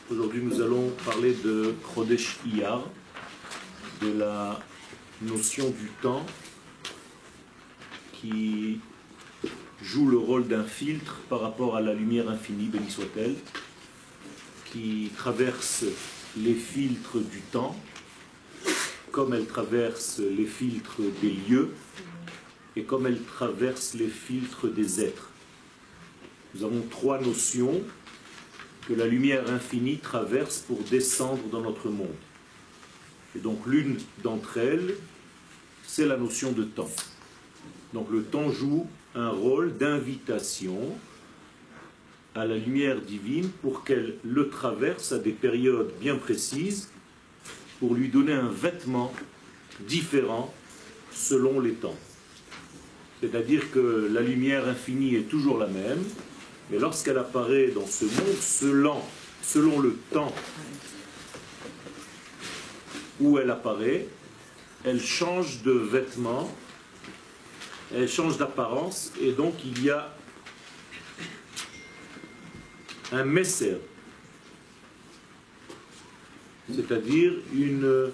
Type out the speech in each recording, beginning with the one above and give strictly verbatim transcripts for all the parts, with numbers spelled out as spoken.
Aujourd'hui, nous allons parler de Chodesh Iyar, de la notion du temps qui joue le rôle d'un filtre par rapport à la lumière infinie, béni soit-elle, qui traverse les filtres du temps, comme elle traverse les filtres des lieux, et comme elle traverse les filtres des êtres. Nous avons trois notions que la lumière infinie traverse pour descendre dans notre monde. Et donc l'une d'entre elles, c'est la notion de temps. Donc le temps joue un rôle d'invitation à la lumière divine pour qu'elle le traverse à des périodes bien précises, pour lui donner un vêtement différent selon les temps. C'est-à-dire que la lumière infinie est toujours la même, mais lorsqu'elle apparaît dans ce monde, selon, selon le temps où elle apparaît, elle change de vêtements, elle change d'apparence, et donc il y a un messer, c'est-à-dire une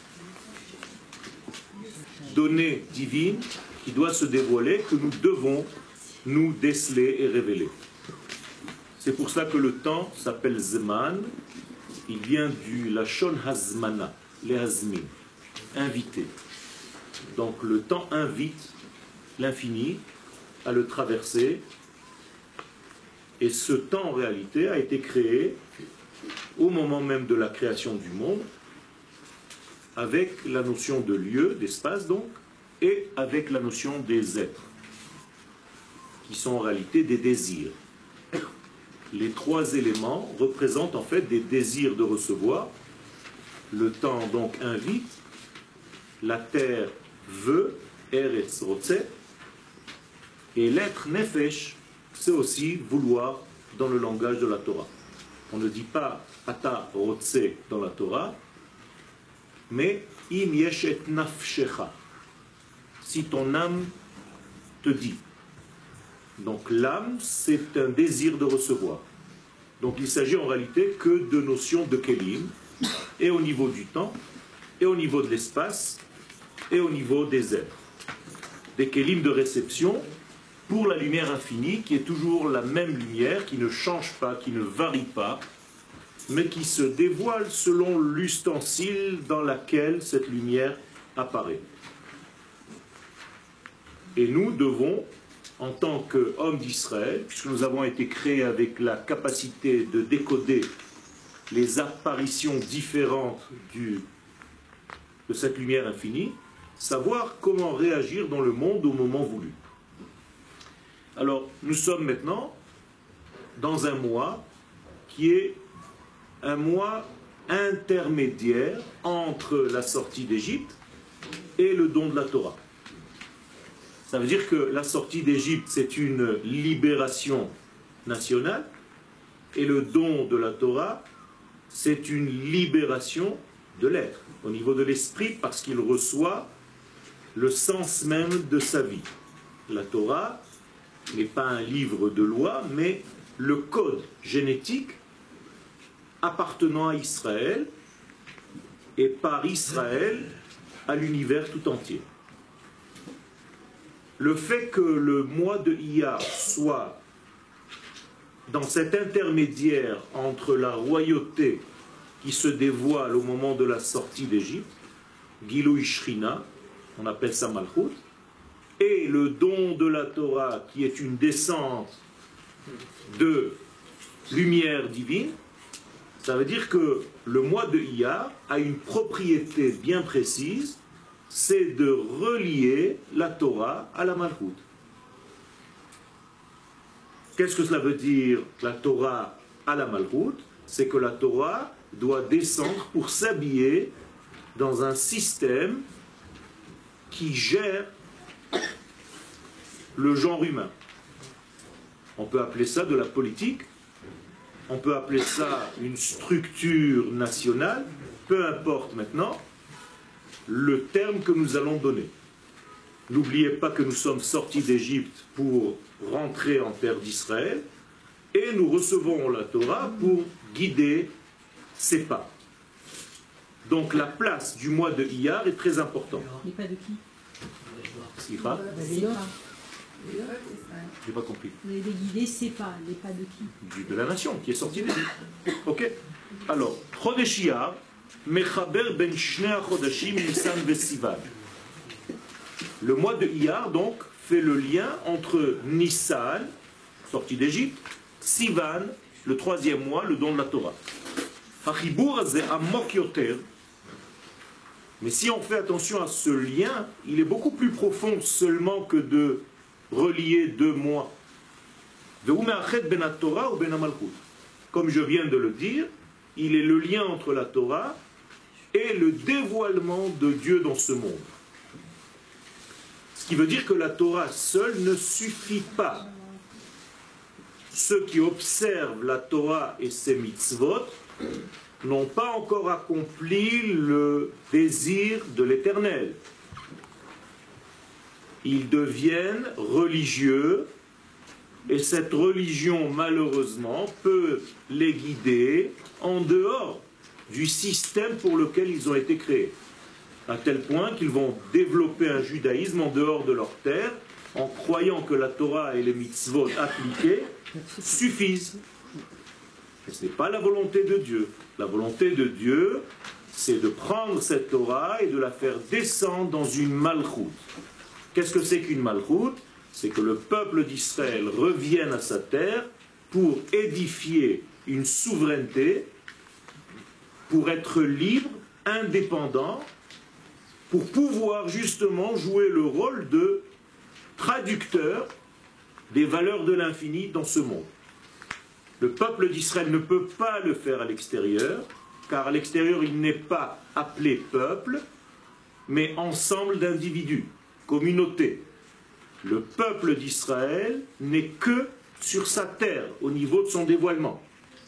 donnée divine qui doit se dévoiler, que nous devons nous déceler et révéler. C'est pour ça que le temps s'appelle Zman. Il vient du Lachon Hazmana, les Hazmin, invité. Donc le temps invite l'infini à le traverser. Et ce temps en réalité a été créé au moment même de la création du monde, avec la notion de lieu, d'espace donc, et avec la notion des êtres, qui sont en réalité des désirs. Les trois éléments représentent en fait des désirs de recevoir. Le temps donc invite, la terre veut, Eretz Rotze, et l'être Nefesh, c'est aussi vouloir dans le langage de la Torah. On ne dit pas Ata Rotze dans la Torah, mais Im Yeshet Nafshecha, si ton âme te dit. Donc l'âme, c'est un désir de recevoir. Donc il s'agit en réalité que de notions de Kélim, et au niveau du temps, et au niveau de l'espace, et au niveau des êtres. Des Kélim de réception pour la lumière infinie, qui est toujours la même lumière, qui ne change pas, qui ne varie pas, mais qui se dévoile selon l'ustensile dans lequel cette lumière apparaît. Et nous devons, en tant qu'hommes d'Israël, puisque nous avons été créés avec la capacité de décoder les apparitions différentes du, de cette lumière infinie, savoir comment réagir dans le monde au moment voulu. Alors, nous sommes maintenant dans un mois qui est un mois intermédiaire entre la sortie d'Égypte et le don de la Torah. Ça veut dire que la sortie d'Égypte, c'est une libération nationale, et le don de la Torah, c'est une libération de l'être, au niveau de l'esprit, parce qu'il reçoit le sens même de sa vie. La Torah n'est pas un livre de loi, mais le code génétique appartenant à Israël, et par Israël à l'univers tout entier. Le fait que le mois de Iyar soit dans cet intermédiaire entre la royauté qui se dévoile au moment de la sortie d'Égypte, Gilui Shrina, on appelle ça Malchut, et le don de la Torah qui est une descente de lumière divine, ça veut dire que le mois de Iyar a une propriété bien précise, c'est de relier la Torah à la Malchut. Qu'est-ce que cela veut dire, la Torah à la Malchut? C'est que la Torah doit descendre pour s'habiller dans un système qui gère le genre humain. On peut appeler ça de la politique, on peut appeler ça une structure nationale, peu importe maintenant le terme que nous allons donner. N'oubliez pas que nous sommes sortis d'Égypte pour rentrer en terre d'Israël, et nous recevons la Torah pour guider Sepa. Donc la place du mois de Iyar est très importante. Mais pas de qui? Slicha? J'ai pas compris. Les guidés, c'est pas, les pas de qui? De la nation qui est sortie d'Égypte. Ok. Alors, Chodesh Iyar, Mechaber ben Shnei Chodashim Nisan Vesivan. Le mois de Iyar, donc, fait le lien entre Nissan, sorti d'Égypte, Sivan, le troisième mois, le don de la Torah. Hachibur ze amok yoter. Mais si on fait attention à ce lien, il est beaucoup plus profond seulement que de relier deux mois. Comme je viens de le dire, il est le lien entre la Torah et le dévoilement de Dieu dans ce monde. Ce qui veut dire que la Torah seule ne suffit pas. Ceux qui observent la Torah et ses mitzvot n'ont pas encore accompli le désir de l'Éternel. Ils deviennent religieux et cette religion, malheureusement, peut les guider en dehors du système pour lequel ils ont été créés. À tel point qu'ils vont développer un judaïsme en dehors de leur terre, en croyant que la Torah et les mitzvot appliquées suffisent. Et ce n'est pas la volonté de Dieu. La volonté de Dieu, c'est de prendre cette Torah et de la faire descendre dans une malchoute. Qu'est-ce que c'est qu'une malchoute? C'est que le peuple d'Israël revienne à sa terre pour édifier une souveraineté, pour être libre, indépendant, pour pouvoir justement jouer le rôle de traducteur des valeurs de l'infini dans ce monde. Le peuple d'Israël ne peut pas le faire à l'extérieur, car à l'extérieur il n'est pas appelé peuple, mais ensemble d'individus, communauté. Le peuple d'Israël n'est que sur sa terre, au niveau de son dévoilement.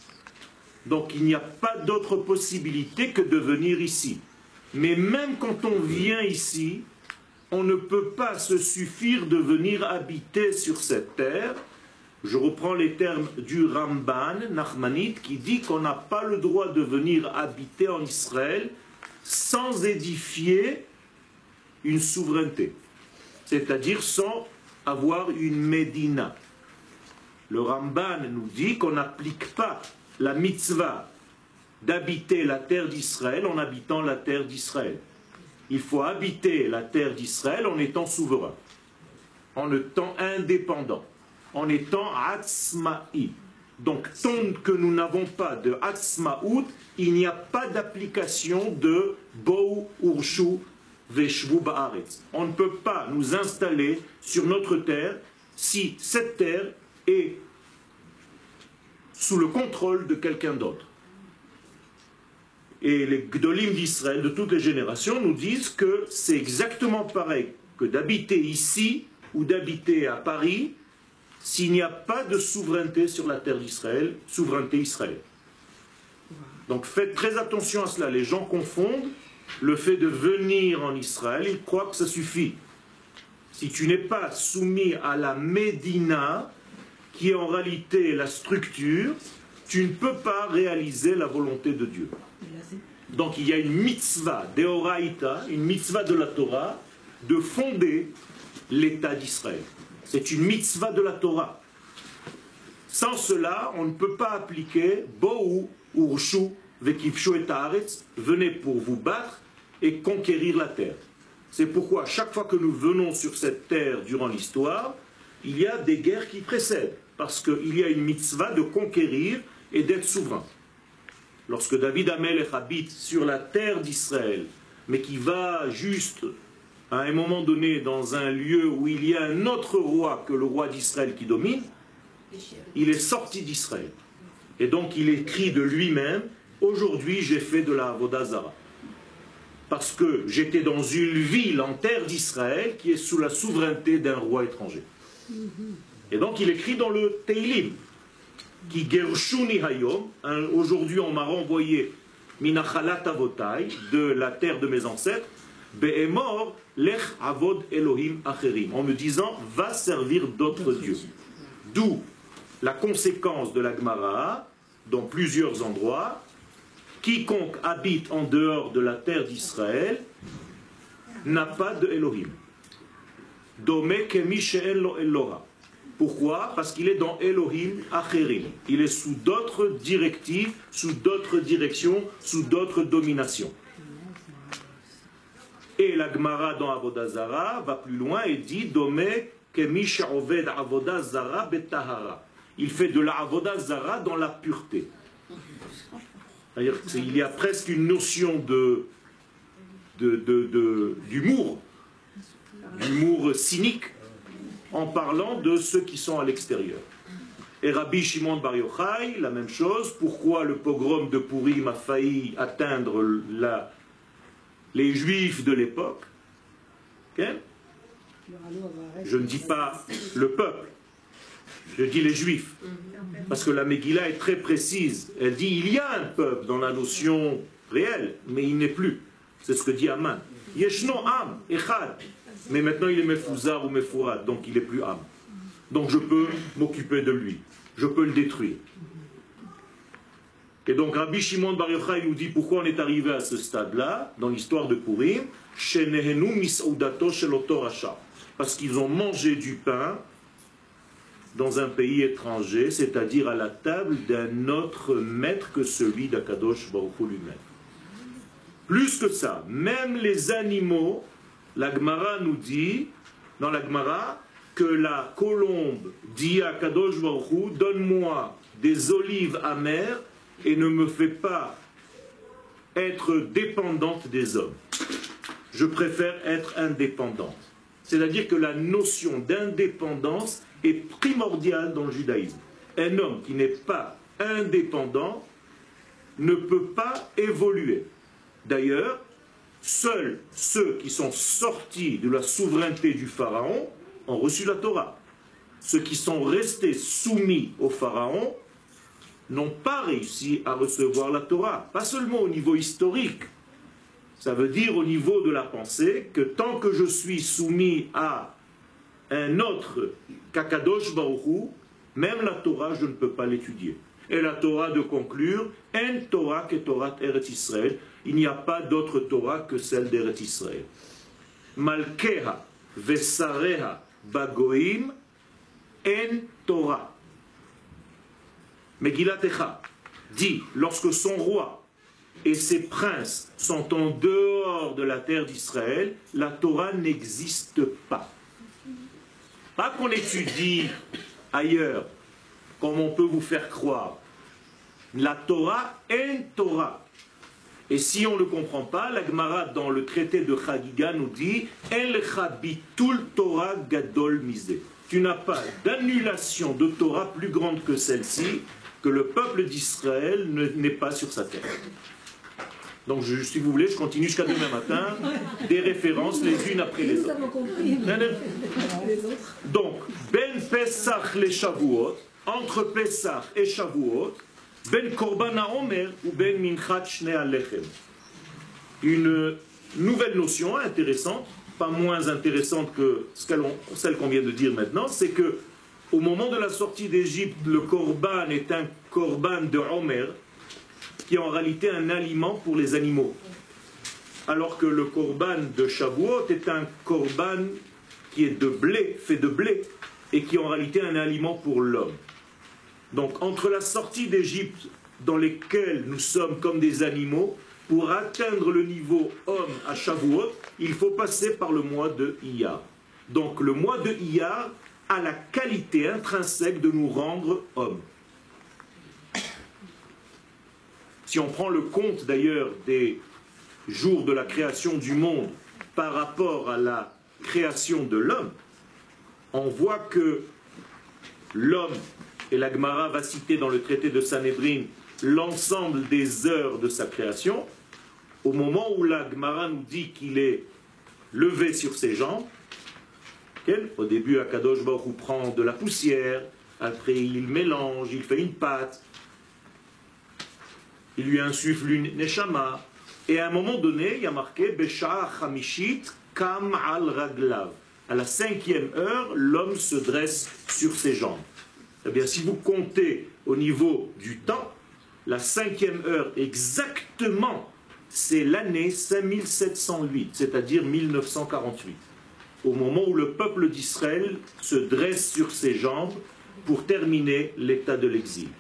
Donc il n'y a pas d'autre possibilité que de venir ici. Mais même quand on vient ici, on ne peut pas se suffire de venir habiter sur cette terre. Je reprends les termes du Ramban, Nachmanite, qui dit qu'on n'a pas le droit de venir habiter en Israël sans édifier une souveraineté, c'est-à-dire sans avoir une Médina. Le Ramban nous dit qu'on n'applique pas la mitzvah d'habiter la terre d'Israël en habitant la terre d'Israël. Il faut habiter la terre d'Israël en étant souverain, en étant indépendant, en étant atzma'i. Donc, tant que nous n'avons pas de atzma'ut, il n'y a pas d'application de bo'u urshu veshvu ba'aretz. On ne peut pas nous installer sur notre terre si cette terre est sous le contrôle de quelqu'un d'autre. Et les Gdolim d'Israël de toutes les générations nous disent que c'est exactement pareil que d'habiter ici ou d'habiter à Paris s'il n'y a pas de souveraineté sur la terre d'Israël, souveraineté israélienne. Donc faites très attention à cela. Les gens confondent le fait de venir en Israël, ils croient que ça suffit. Si tu n'es pas soumis à la Médina, qui est en réalité la structure, tu ne peux pas réaliser la volonté de Dieu. Donc il y a une mitzvah d'Eoraïta, une mitzvah de la Torah, de fonder l'État d'Israël. C'est une mitzvah de la Torah. Sans cela, on ne peut pas appliquer Bo'u, Urshu, Vekivshu et Haaretz, venez pour vous battre et conquérir la terre. C'est pourquoi chaque fois que nous venons sur cette terre durant l'histoire, il y a des guerres qui précèdent, parce qu'il y a une mitzvah de conquérir et d'être souverain. Lorsque David Amelech habite sur la terre d'Israël, mais qui va juste à un moment donné dans un lieu où il y a un autre roi que le roi d'Israël qui domine, il est sorti d'Israël. Et donc il écrit de lui-même, aujourd'hui j'ai fait de la Avodah Zara. Parce que j'étais dans une ville en terre d'Israël qui est sous la souveraineté d'un roi étranger. Et donc il écrit dans le Teilim, qui Gershuni Hayom, aujourd'hui on m'a renvoyé Minachalat Avotai, de la terre de mes ancêtres, Be'emor lech avod Elohim acherim, en me disant va servir d'autres dieux. D'où la conséquence de la Gemara, dans plusieurs endroits, quiconque habite en dehors de la terre d'Israël n'a pas de Elohim. Domé kemi she'en lo Eloha. Pourquoi? Parce qu'il est dans Elohim Acherim. Il est sous d'autres directives, sous d'autres directions, sous d'autres dominations. Et la Gemara dans Avodah Zara va plus loin et dit Domé kemi she'oved Avodah Zara betahara. Il fait de la Avodah Zara dans la pureté. C'est-à-dire qu'il y a presque une notion de, de, de, de, d'humour, d'humour cynique, en parlant de ceux qui sont à l'extérieur. Et Rabbi Shimon Bar Yochai, la même chose. Pourquoi le pogrom de Purim a failli atteindre la, les Juifs de l'époque? Okay? Je ne dis pas le peuple, je dis les Juifs. Parce que la Megillah est très précise. Elle dit il y a un peuple dans la notion réelle, mais il n'est plus. C'est ce que dit Aman. Yeshno Am, Echad. Mais maintenant il est Mefouzar ou Mefourad, donc il n'est plus Am. Donc je peux m'occuper de lui. Je peux le détruire. Et donc Rabbi Shimon Bar Yochai nous dit pourquoi on est arrivé à ce stade-là, dans l'histoire de Purim, Shenehenu mis'oudato shel oto rasha. Parce qu'ils ont mangé du pain dans un pays étranger, c'est-à-dire à la table d'un autre maître que celui d'Akadosh Baruch Hu lui-même. Plus que ça, même les animaux, la Gemara nous dit, dans la Gemara, que la colombe dit à Akadosh Baruch Hu, donne-moi des olives amères et ne me fais pas être dépendante des hommes. Je préfère être indépendante. C'est-à-dire que la notion d'indépendance est primordiale dans le judaïsme. Un homme qui n'est pas indépendant ne peut pas évoluer. D'ailleurs, seuls ceux qui sont sortis de la souveraineté du Pharaon ont reçu la Torah. Ceux qui sont restés soumis au Pharaon n'ont pas réussi à recevoir la Torah. Pas seulement au niveau historique. Ça veut dire au niveau de la pensée que tant que je suis soumis à un autre qu'Akadosh Baruch Hu, même la Torah, je ne peux pas l'étudier. Et la Torah de conclure, en Torah que Torah Eretz Israël, il n'y a pas d'autre Torah que celle d'Eretz Israël. Malkeha vesareha bagoim en Torah. Megillat Echa dit, lorsque son roi et ses princes sont en dehors de la terre d'Israël, la Torah n'existe pas. Pas qu'on étudie ailleurs, comme on peut vous faire croire. La Torah est Torah. Et si on ne le comprend pas, la Gemara dans le traité de Chagiga nous dit El chabitul Torah gadol misé. Tu n'as pas d'annulation de Torah plus grande que celle-ci, que le peuple d'Israël n'est pas sur sa terre. Donc, je, si vous voulez, je continue jusqu'à demain matin, des références les unes après les autres. Donc, Ben Pesach les Shavuot, entre Pesach et Shavuot, Ben Korban HaOmer ou Ben Minchat Shnei Alechem. Une nouvelle notion intéressante, pas moins intéressante que celle qu'on vient de dire maintenant, c'est que au moment de la sortie d'Égypte, le Korban est un Korban de Homer, qui est en réalité un aliment pour les animaux. Alors que le korban de Shavuot est un korban qui est de blé, fait de blé, et qui est en réalité un aliment pour l'homme. Donc entre la sortie d'Égypte, dans laquelle nous sommes comme des animaux, pour atteindre le niveau homme à Shavuot, il faut passer par le mois de Iyar. Donc le mois de Iyar a la qualité intrinsèque de nous rendre hommes. Si on prend le compte d'ailleurs des jours de la création du monde par rapport à la création de l'homme, on voit que l'homme, et la Gemara va citer dans le traité de Sanhedrin l'ensemble des heures de sa création, au moment où la Gemara nous dit qu'il est levé sur ses jambes, au début Akadosh Baruch Hu prend de la poussière, après il mélange, il fait une pâte, il lui insuffle une neshama, et à un moment donné, il y a marqué Besha Chamishit Kam al Raglav. À la cinquième heure, l'homme se dresse sur ses jambes. Eh bien, si vous comptez au niveau du temps, La cinquième heure exactement, c'est l'année cinq mille sept cent huit, c'est-à-dire mille neuf cent quarante-huit, au moment où le peuple d'Israël se dresse sur ses jambes pour terminer l'état de l'exil.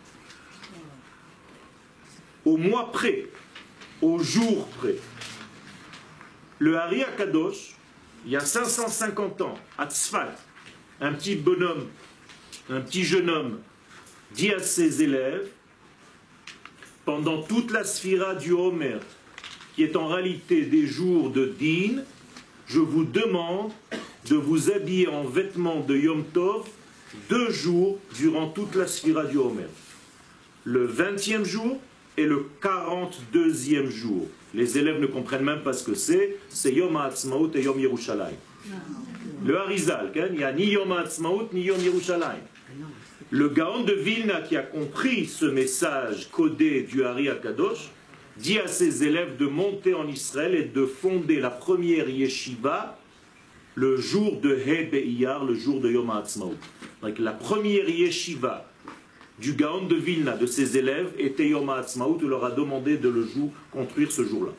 Au mois près, au jour près, le Hari Akadosh, il y a cinq cent cinquante ans, à Tzfat, un petit bonhomme, un petit jeune homme, dit à ses élèves, pendant toute la sphira du Homer, qui est en réalité des jours de Din, je vous demande de vous habiller en vêtements de Yom Tov deux jours durant toute la sphira du Homer. Le vingtième jour et le quarante-deuxième jour. Les élèves ne comprennent même pas ce que c'est, c'est Yom HaAtzmaut et Yom Yerushalayim. Le Harizal, il n'y a ni Yom HaAtzmaut ni Yom Yerushalayim. Le Gaon de Vilna qui a compris ce message codé du Hari Akadosh dit à ses élèves de monter en Israël et de fonder la première yeshiva le jour de He Be'iyar, le jour de Yom HaAtzmaut. Donc la première yeshiva du Gaon de Vilna, de ses élèves, était Yom HaAtzmaut, il leur a demandé de le jour, construire ce jour-là.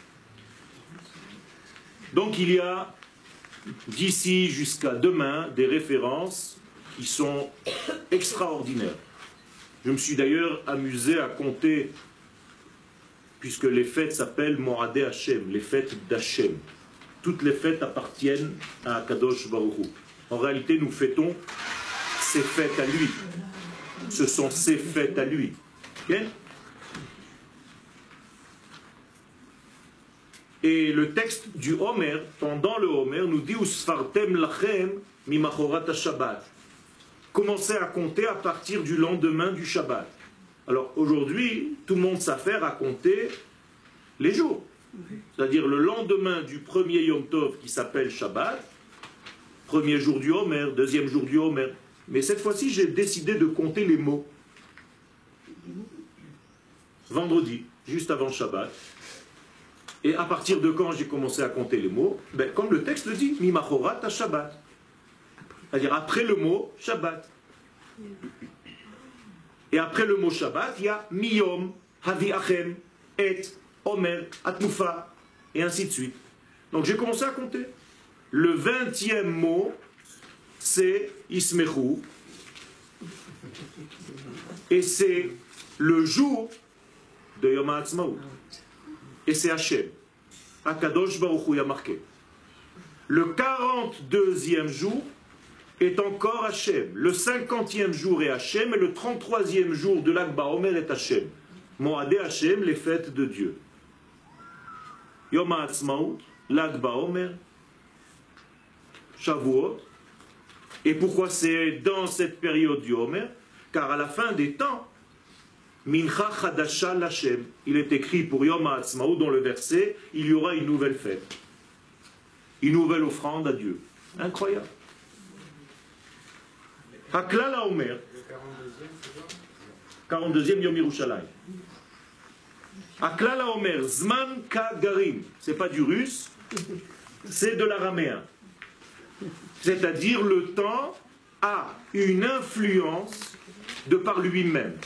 Donc il y a d'ici jusqu'à demain des références qui sont extraordinaires. Je me suis d'ailleurs amusé à compter, puisque les fêtes s'appellent Moradé Hashem, les fêtes d'Hashem. Toutes les fêtes appartiennent à Kadosh Baruch Hu. En réalité, nous fêtons ces fêtes à lui. Ce sont ses fêtes à lui. Okay? Et le texte du Homer, pendant le Homer, nous dit Usfartem lachem mimachorat Shabbat. Commencez à compter à partir du lendemain du Shabbat. Alors aujourd'hui, tout le monde s'affaire à compter les jours. C'est-à-dire le lendemain du premier Yom Tov qui s'appelle Shabbat, premier jour du Homer, deuxième jour du Homer. Mais cette fois-ci, j'ai décidé de compter les mots. Vendredi, juste avant Shabbat. Et à partir de quand j'ai commencé à compter les mots? Ben, comme le texte le dit, Mimachorat à Shabbat. C'est-à-dire après le mot Shabbat. Et après le mot Shabbat, il y a Miyom, Havi Achem, Et, Omer, Atmufa, et ainsi de suite. Donc j'ai commencé à compter. Le vingtième mot, c'est Ismechu, et c'est le jour de Yom HaAtzmaut. Et c'est Hachem. Akadosh Baruch Hu y a marqué. Le quarante-deuxième jour est encore Hachem. Le cinquantième jour est Hachem, et le trente-troisième jour de l'Ag BaOmer est Hachem. Moadé Hachem, les fêtes de Dieu. Yom HaAtzmaut, l'Ag BaOmer, Shavuot. Et pourquoi c'est dans cette période du Homer? Car à la fin des temps, Mincha Chadasha Lashem, il est écrit pour Yom HaAtzmaut dans le verset, il y aura une nouvelle fête, une nouvelle offrande à Dieu. Incroyable. Haklal HaOmer, quarante-deuxième Yom Yerushalayim. Haklal HaOmer, Zman Kagarim, c'est pas du russe, c'est de l'araméen. C'est-à-dire le temps a une influence de par lui-même.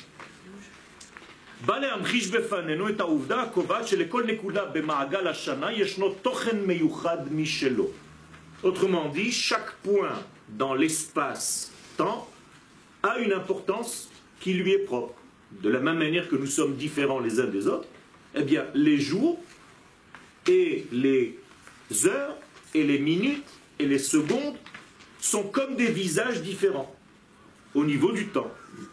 Autrement dit, chaque point dans l'espace-temps a une importance qui lui est propre. De la même manière que nous sommes différents les uns des autres, eh bien, les jours et les heures et les minutes et les secondes sont comme des visages différents au niveau du temps.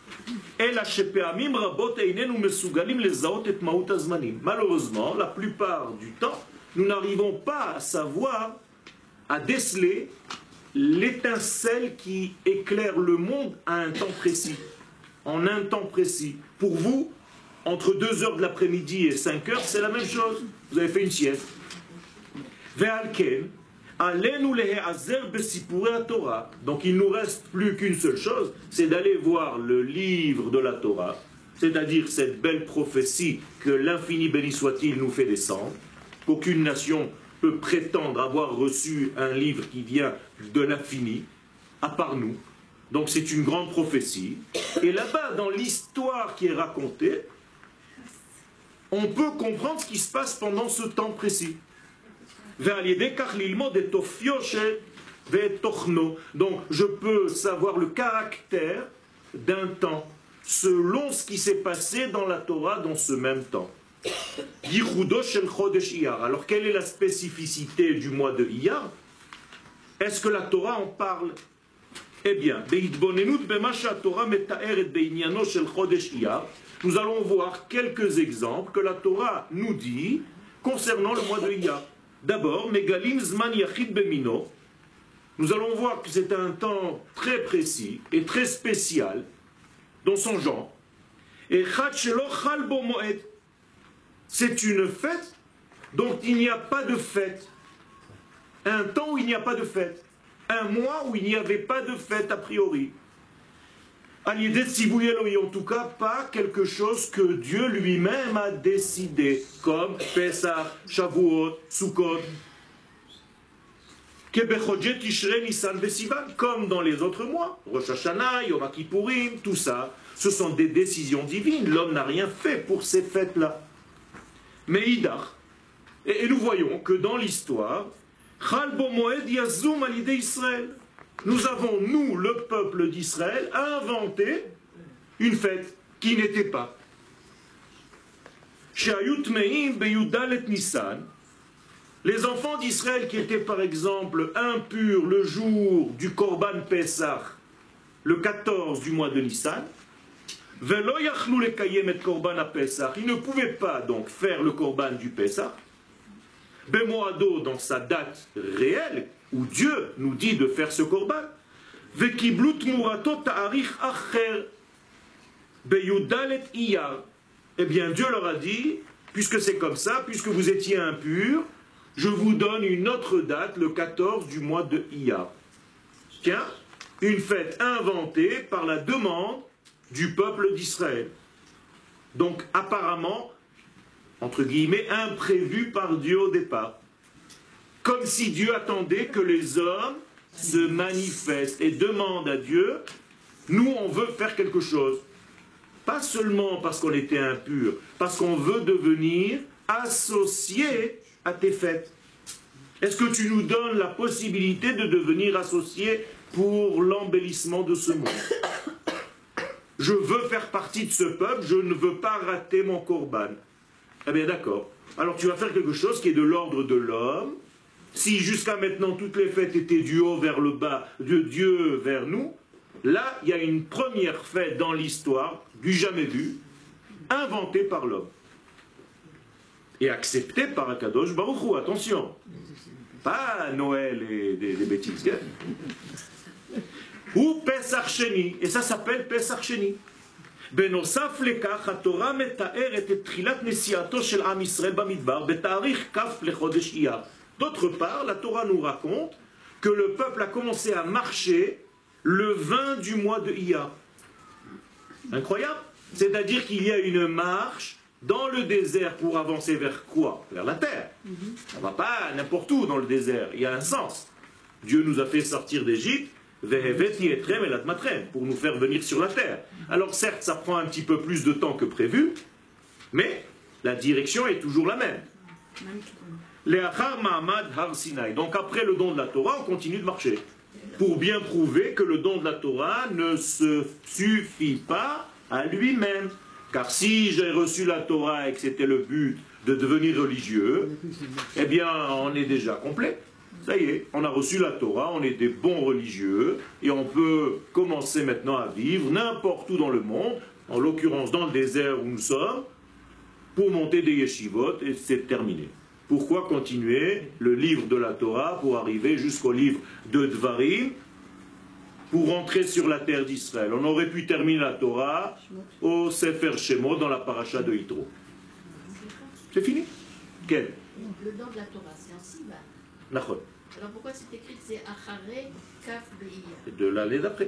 Malheureusement, la plupart du temps, nous n'arrivons pas à savoir, à déceler l'étincelle qui éclaire le monde à un temps précis, en un temps précis. Pour vous, entre deux heures de l'après-midi et cinq heures, c'est la même chose. Vous avez fait une sieste. Donc il ne nous reste plus qu'une seule chose, c'est d'aller voir le livre de la Torah, c'est-à-dire cette belle prophétie que l'infini béni soit-il nous fait descendre, qu'aucune nation peut prétendre avoir reçu un livre qui vient de l'infini, à part nous. Donc c'est une grande prophétie. Et là-bas, dans l'histoire qui est racontée, on peut comprendre ce qui se passe pendant ce temps précis. Donc, je peux savoir le caractère d'un temps selon ce qui s'est passé dans la Torah dans ce même temps. Alors, quelle est la spécificité du mois de Iyar? Est-ce que la Torah en parle? Eh bien, nous allons voir quelques exemples que la Torah nous dit concernant le mois de Iyar. D'abord, Megalim Zman Yachid Bemino. Nous allons voir que c'est un temps très précis et très spécial dans son genre. Et Chad Shelo Chal Bo Moed. C'est une fête dont il n'y a pas de fête. Un temps où il n'y a pas de fête. Un mois où il n'y avait pas de fête a priori. En tout cas, pas quelque chose que Dieu lui-même a décidé, comme Pesach, Shavuot, Sukkot, comme dans les autres mois, Rosh Hashanah, Yom Kippourim, tout ça, ce sont des décisions divines. L'homme n'a rien fait pour ces fêtes-là. Mais Idar, et, et nous voyons que dans l'histoire, Chal Bo Moed Yazum Alidei Israël. Nous avons, nous, le peuple d'Israël, inventé une fête qui n'était pas. Les enfants d'Israël qui étaient par exemple impurs le jour du Korban Pesach, le quatorze du mois de Nissan, ils ne pouvaient pas donc faire le Korban du Pesach, Bemoado dans sa date réelle, où Dieu nous dit de faire ce korban, eh bien Dieu leur a dit, puisque c'est comme ça, puisque vous étiez impurs, je vous donne une autre date, le quatorze du mois de Iyar. Tiens, une fête inventée par la demande du peuple d'Israël. Donc apparemment, entre guillemets, imprévu par Dieu au départ. Comme si Dieu attendait que les hommes se manifestent et demandent à Dieu, nous on veut faire quelque chose. Pas seulement parce qu'on était impur, parce qu'on veut devenir associé à tes fêtes. Est-ce que tu nous donnes la possibilité de devenir associé pour l'embellissement de ce monde? Je veux faire partie de ce peuple, je ne veux pas rater mon korban. Eh bien d'accord. Alors tu vas faire quelque chose qui est de l'ordre de l'homme. Si jusqu'à maintenant toutes les fêtes étaient du haut vers le bas, de Dieu vers nous, là il y a une première fête dans l'histoire, du jamais vu, inventée par l'homme. Et acceptée par Akadosh Baruch Hu, attention. Pas Noël et des, des bêtises. Ou Pesach Sheni, et ça s'appelle Pesach Sheni. בנוסף לכך, התורה מתארת את תחילת נסיעתו של עם ישראל במדבר בתאריך כ' לחודש אייר. D'autre part, la Torah nous raconte que le peuple a commencé à marcher le vingt du mois de Iyar. Incroyable. C'est-à-dire qu'il y a une marche dans le désert pour avancer vers quoi? Vers la terre. On ne va pas n'importe où dans le désert. Il y a un sens. Dieu nous a fait sortir d'Égypte pour nous faire venir sur la terre. Alors certes, ça prend un petit peu plus de temps que prévu, mais la direction est toujours la même. Donc après le don de la Torah, on continue de marcher. Pour bien prouver que le don de la Torah ne se suffit pas à lui-même. Car si j'ai reçu la Torah et que c'était le but de devenir religieux, eh bien on est déjà complet. Ça y est, on a reçu la Torah, on est des bons religieux, et on peut commencer maintenant à vivre n'importe où dans le monde, en l'occurrence dans le désert où nous sommes, pour monter des yeshivot, et c'est terminé. Pourquoi continuer le livre de la Torah pour arriver jusqu'au livre de Dvarim, pour rentrer sur la terre d'Israël? On aurait pu terminer la Torah au Sefer Shemot, dans la paracha de Yitro. C'est fini. Quel? Le don de la Torah, c'est en Sivan. Nachon. Alors pourquoi c'est écrit c'est Acharé Kaf Be'iyar? De l'année d'après.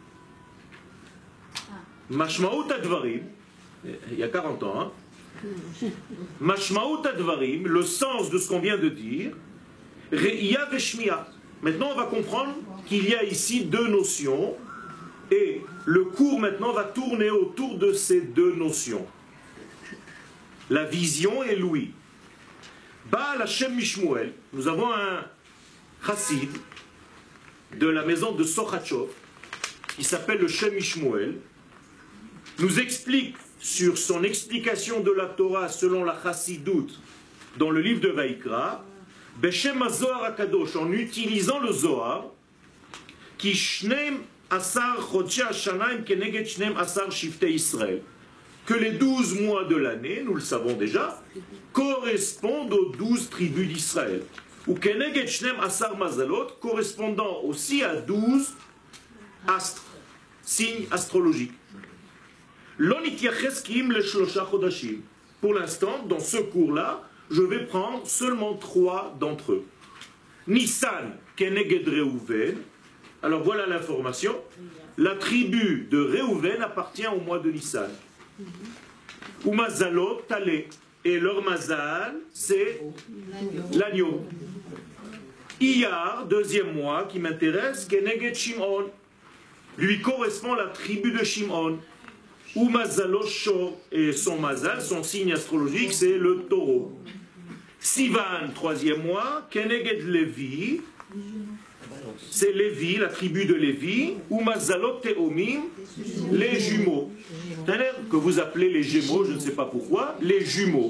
Ah. Mashmaout Advarim, il y a quarante ans, hein. Mashmaout Advarim, le sens de ce qu'on vient de dire, Re'iyah Veshmiya. Maintenant on va comprendre qu'il y a ici deux notions, et le cours maintenant va tourner autour de ces deux notions. La vision est l'ouïe. Baal Hashem Mishmuel, nous avons un chassid de la maison de Sochachov, qui s'appelle le Shem Mishmuel, nous explique sur son explication de la Torah selon la Chassidout dans le livre de Vaïkra, Beshem HaZohar HaKadosh, en utilisant le Zohar, qui shneim asar chodshei hashanaim keneged shneim asar shiftei Israël, que les douze mois de l'année, nous le savons déjà, correspondent aux douze tribus d'Israël. Ou keneged shneim asar mazalot, correspondant aussi à douze astres, signes astrologiques. Lo nityaches ki im leshlosha chodashim. Pour l'instant, dans ce cours-là, je vais prendre seulement trois d'entre eux. Nissan keneged Reuven. Alors voilà l'information. La tribu de Reuven appartient au mois de Nissan. Ou mazalot talé. Et leur mazal, c'est l'agneau. Iyar, deuxième mois qui m'intéresse, keneged Shimon. Lui correspond la tribu de Shimon. Ou mazalo shor, et son mazal, son signe astrologique, c'est le taureau. Sivan, troisième mois, keneged Levi, c'est Lévi, la tribu de Lévi, ou mazalot teomim, les jumeaux. C'est-à-dire que vous appelez les gémeaux, je ne sais pas pourquoi, les jumeaux.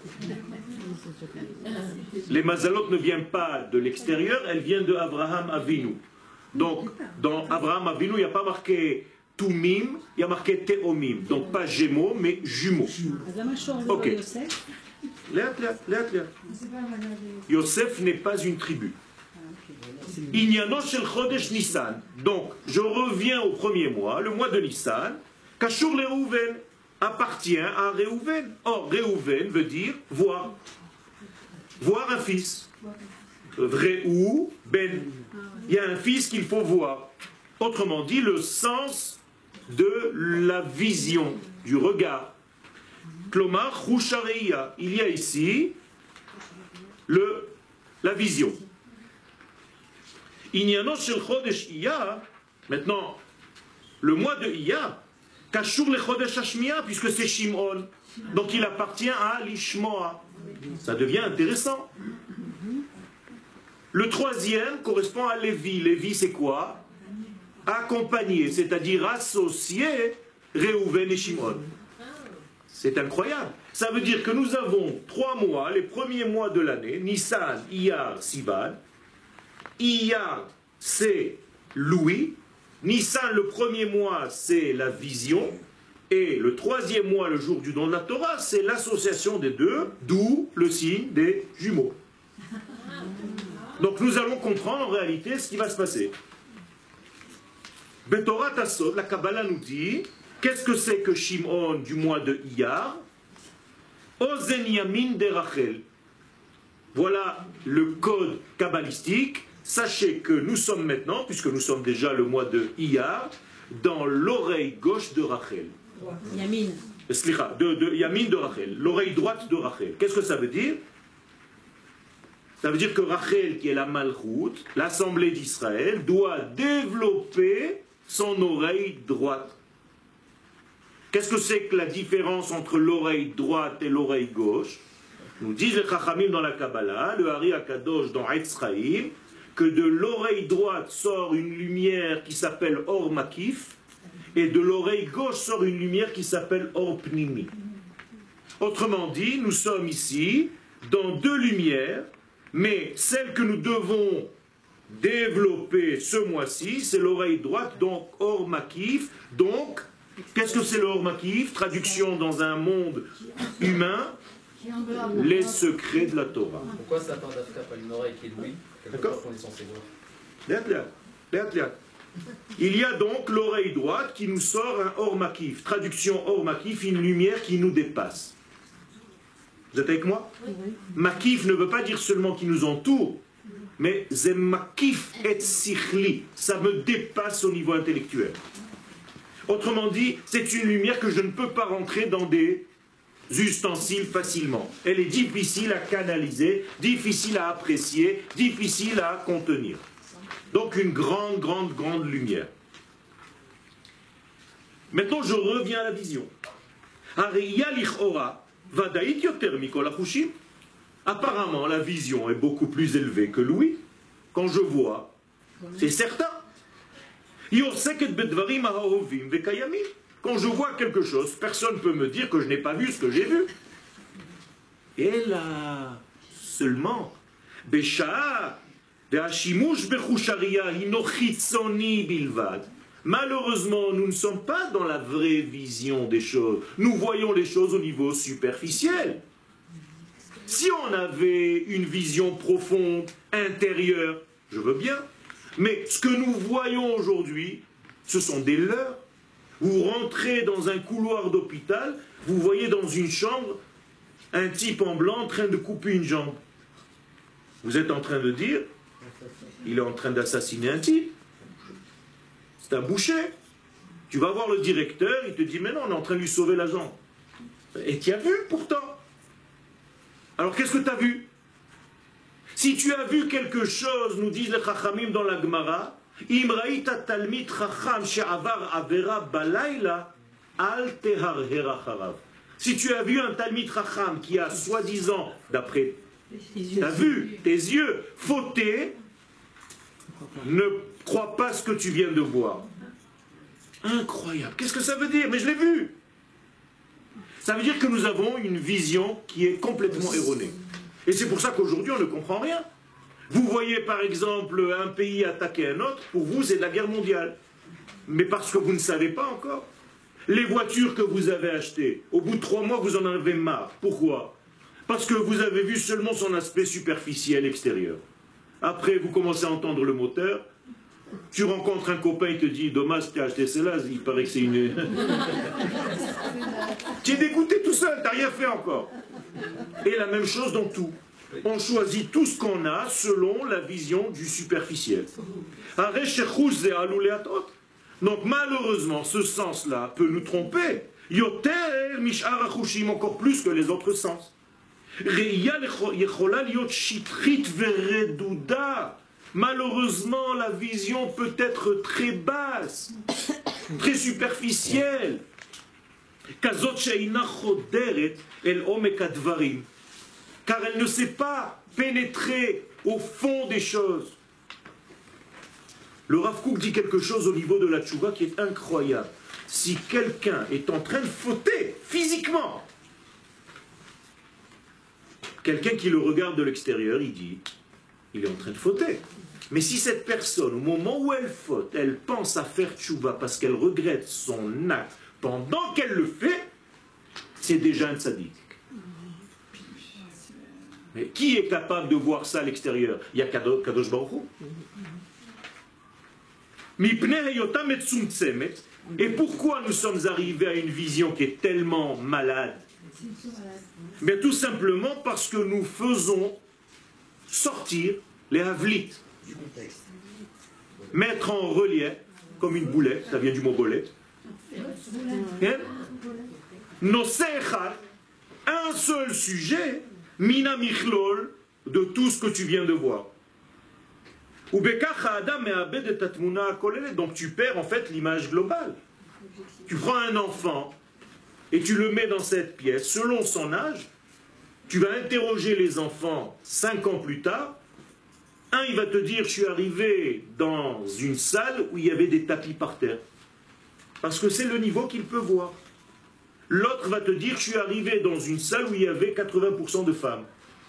Les mazalot ne viennent pas de l'extérieur, elles viennent de Abraham Avinu. Donc, dans Abraham Avinu, il n'y a pas marqué Tumim, il y a marqué Teomim. Donc, pas gémeaux, mais jumeaux. Ok. Léat, léat, léat, léat. Yosef n'est pas une tribu. Inyano shel chodesh Nissan. Donc, je reviens au premier mois, le mois de Nissan. Kashur le Reuven appartient à Reuven. Or, Reuven veut dire voir. Voir un fils. Vreu ben. Il y a un fils qu'il faut voir. Autrement dit, le sens de la vision, du regard. Klomar chushareia. Il y a ici le, la vision. Inyano shel chodesh Iyar. Maintenant, le mois de Iyar, kashur le chodesh hashmiya, puisque c'est Shimon. Donc il appartient à l'Ishmoa. Ça devient intéressant. Le troisième correspond à Lévi. Lévi, c'est quoi? Accompagné, c'est-à-dire associé Reuven et Shimon. C'est incroyable. Ça veut dire que nous avons trois mois, les premiers mois de l'année, Nissan, Iyar, Sivan. Iyar, c'est l'ouïe. Nissan, le premier mois, c'est la vision. Et le troisième mois, le jour du don de la Torah, c'est l'association des deux, d'où le signe des jumeaux. Donc nous allons comprendre en réalité ce qui va se passer. Betorat Asod, la Kabbalah nous dit, qu'est-ce que c'est que Shimon du mois de Iyar? Ozen Yamin de Rachel. Voilà le code kabbalistique. Sachez que nous sommes maintenant, puisque nous sommes déjà le mois de Iyar, dans l'oreille gauche de Rachel. Yamin. Slicha, de, de Yamin de Rachel, l'oreille droite de Rachel. Qu'est-ce que ça veut dire? Ça veut dire que Rachel, qui est la Malchut, l'assemblée d'Israël, doit développer son oreille droite. Qu'est-ce que c'est que la différence entre l'oreille droite et l'oreille gauche? Nous disent les Chachamim dans la Kabbalah, le Hari HaKadosh dans Eitz Chaim, que de l'oreille droite sort une lumière qui s'appelle Or Makif, et de l'oreille gauche sort une lumière qui s'appelle Or Pnimi. Autrement dit, nous sommes ici dans deux lumières, mais celle que nous devons développer ce mois-ci, c'est l'oreille droite, donc Or Makif. Donc, qu'est-ce que c'est le Or Makif? Traduction dans un monde humain, les secrets de la Torah. Pourquoi ça part d'Afrique par une oreille qui est douée? D'accord. On est censé voir. Léat, léat, léat, léat. Il y a donc l'oreille droite qui nous sort un Or Makif. Traduction Or Makif, une lumière qui nous dépasse. Vous êtes avec moi? Oui. Makif ne veut pas dire seulement qui nous entoure, mais c'est Makif et Sichli. Ça me dépasse au niveau intellectuel. Autrement dit, c'est une lumière que je ne peux pas rentrer dans des ustensiles facilement. Elle est difficile à canaliser, difficile à apprécier, difficile à contenir. Donc une grande, grande, grande lumière. Maintenant, je reviens à la vision. Ariya lichora, Vadaït yoter mikol achushim. Apparemment, la vision est beaucoup plus élevée que l'ouïe. Quand je vois, c'est certain. Quand je vois quelque chose, personne ne peut me dire que je n'ai pas vu ce que j'ai vu. Et là, seulement, malheureusement, nous ne sommes pas dans la vraie vision des choses. Nous voyons les choses au niveau superficiel. Si on avait une vision profonde, intérieure, je veux bien. Mais ce que nous voyons aujourd'hui, ce sont des leurres. Vous rentrez dans un couloir d'hôpital, vous voyez dans une chambre un type en blanc en train de couper une jambe. Vous êtes en train de dire, il est en train d'assassiner un type. C'est un boucher. Tu vas voir le directeur, il te dit, mais non, on est en train de lui sauver la jambe. Et tu as vu pourtant. Alors qu'est-ce que tu as vu? Si tu as vu quelque chose, nous disent les Chachamim dans la Gemara, Imraïta talmid Chacham she'avar avera balayla al teharher acharav. Si tu as vu un talmid Chacham qui a soi-disant, d'après, tu as vu tes yeux fautés, ne crois pas ce que tu viens de voir. Incroyable. Qu'est-ce que ça veut dire? Mais je l'ai vu. Ça veut dire que nous avons une vision qui est complètement erronée. Et c'est pour ça qu'aujourd'hui, on ne comprend rien. Vous voyez par exemple un pays attaquer un autre, pour vous c'est de la guerre mondiale. Mais parce que vous ne savez pas encore. Les voitures que vous avez achetées, au bout de trois mois, vous en avez marre. Pourquoi? Parce que vous avez vu seulement son aspect superficiel extérieur. Après, vous commencez à entendre le moteur. Tu rencontres un copain, il te dit, dommage, tu as acheté celle-là, il paraît que c'est une... Tu es dégoûté tout seul, tu n'as rien fait encore. Et la même chose dans tout. On choisit tout ce qu'on a selon la vision du superficiel. Donc malheureusement, ce sens-là peut nous tromper. Encore plus que les autres sens. Malheureusement, la vision peut être très basse, très superficielle. Car elle ne sait pas pénétrer au fond des choses. Le Rav Kook dit quelque chose au niveau de la tchouva qui est incroyable. Si quelqu'un est en train de fauter physiquement, quelqu'un qui le regarde de l'extérieur, il dit, il est en train de fauter. Mais si cette personne, au moment où elle faute, elle pense à faire tchouva parce qu'elle regrette son acte pendant qu'elle le fait, c'est déjà un tzaddik. Mais qui est capable de voir ça à l'extérieur? Il y a Kadosh Baruch Hu. Et pourquoi nous sommes arrivés à une vision qui est tellement malade? Mais tout simplement parce que nous faisons sortir les havlites. Mettre en relief, comme une boulette, ça vient du mot bolette. Un seul sujet, mina michlol, de tout ce que tu viens de voir. Donc tu perds en fait l'image globale. Tu prends un enfant et tu le mets dans cette pièce, selon son âge, tu vas interroger les enfants cinq ans plus tard. Un, il va te dire, je suis arrivé dans une salle où il y avait des tapis par terre. Parce que c'est le niveau qu'il peut voir. L'autre va te dire, je suis arrivé dans une salle où il y avait quatre-vingts pour cent de femmes.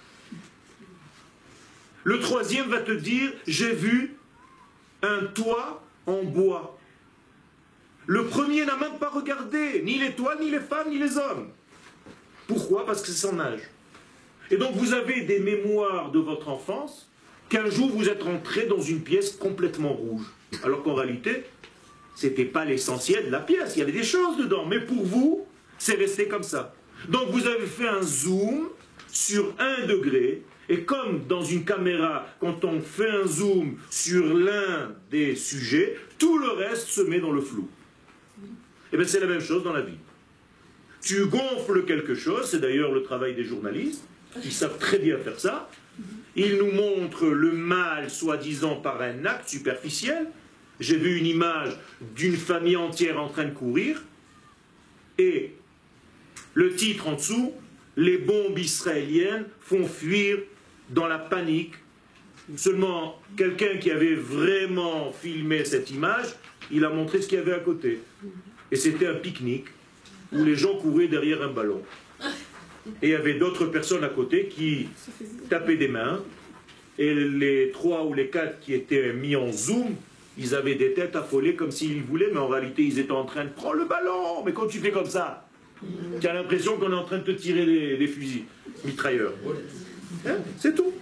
Le troisième va te dire, j'ai vu un toit en bois. Le premier n'a même pas regardé, ni les toits, ni les femmes, ni les hommes. Pourquoi? Parce que c'est son âge. Et donc vous avez des mémoires de votre enfance, qu'un jour vous êtes rentré dans une pièce complètement rouge. Alors qu'en réalité, ce n'était pas l'essentiel de la pièce, il y avait des choses dedans. Mais pour vous, c'est resté comme ça. Donc vous avez fait un zoom sur un degré, et comme dans une caméra, quand on fait un zoom sur l'un des sujets, tout le reste se met dans le flou. Et bien c'est la même chose dans la vie. Tu gonfles quelque chose, c'est d'ailleurs le travail des journalistes, ils savent très bien faire ça. Ils nous montrent le mal, soi-disant, par un acte superficiel. J'ai vu une image d'une famille entière en train de courir, et le titre en dessous, les bombes israéliennes font fuir dans la panique. Seulement, quelqu'un qui avait vraiment filmé cette image, il a montré ce qu'il y avait à côté. Et c'était un pique-nique où les gens couraient derrière un ballon. Et il y avait d'autres personnes à côté qui tapaient des mains. Et les trois ou les quatre qui étaient mis en zoom, ils avaient des têtes affolées comme s'ils voulaient, mais en réalité, ils étaient en train de prendre le ballon. Mais quand tu fais comme ça, tu as l'impression qu'on est en train de te tirer des, des fusils mitrailleurs. Hein? C'est tout.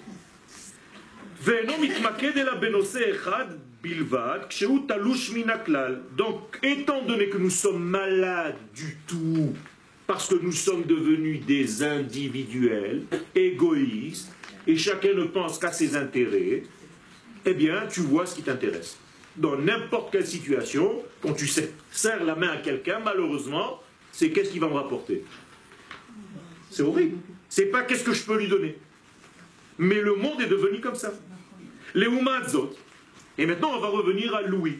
Donc, étant donné que nous sommes malades du tout, parce que nous sommes devenus des individuels, égoïstes, et chacun ne pense qu'à ses intérêts, eh bien, tu vois ce qui t'intéresse. Dans n'importe quelle situation, quand tu serres la main à quelqu'un, malheureusement, c'est qu'est-ce qu'il va me rapporter. C'est horrible. C'est pas qu'est-ce que je peux lui donner. Mais le monde est devenu comme ça. Les Umadzot. Et maintenant, on va revenir à Louis.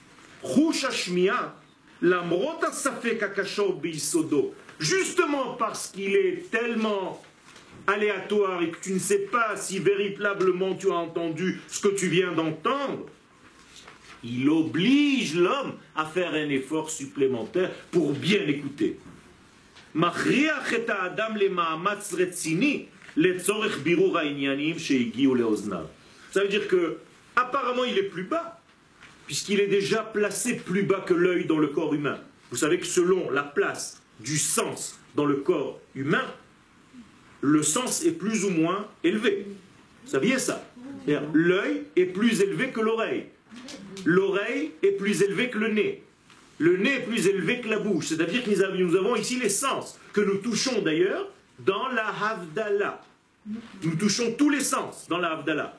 Justement parce qu'il est tellement aléatoire et que tu ne sais pas si véritablement tu as entendu ce que tu viens d'entendre, il oblige l'homme à faire un effort supplémentaire pour bien écouter. Ça veut dire que apparemment il est plus bas, puisqu'il est déjà placé plus bas que l'œil dans le corps humain. Vous savez que selon la place du sens dans le corps humain, le sens est plus ou moins élevé. Vous saviez ça? L'œil est plus élevé que l'oreille. L'oreille est plus élevée que le nez. Le nez est plus élevé que la bouche. C'est-à-dire que nous avons ici les sens, que nous touchons d'ailleurs dans la Havdalah. Nous touchons tous les sens dans la Havdalah.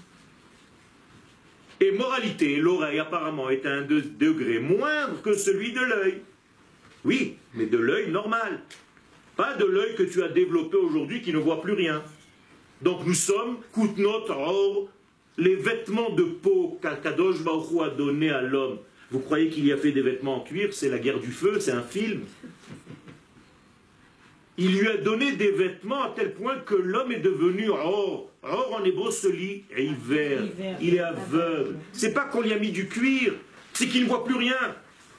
Et moralité, l'oreille apparemment est à un degré moindre que celui de l'œil. Oui, mais de l'œil normal. Pas de l'œil que tu as développé aujourd'hui qui ne voit plus rien. Donc nous sommes, Kutnot Or, les vêtements de peau qu'Akadosh Baruch Hu a donné à l'homme. Vous croyez qu'il y a fait des vêtements en cuir? C'est la guerre du feu, c'est un film. Il lui a donné des vêtements à tel point que l'homme est devenu Or. Or en hébreu se lit hiver. Il est aveugle. C'est pas qu'on lui a mis du cuir, c'est qu'il ne voit plus rien.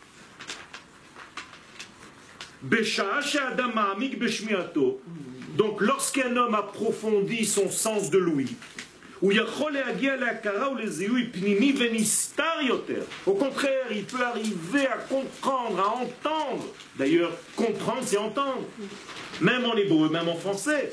Donc lorsqu'un homme approfondit son sens de l'ouïe, au contraire, il peut arriver à comprendre, à entendre. D'ailleurs, comprendre, c'est entendre. Même en hébreu, même en français.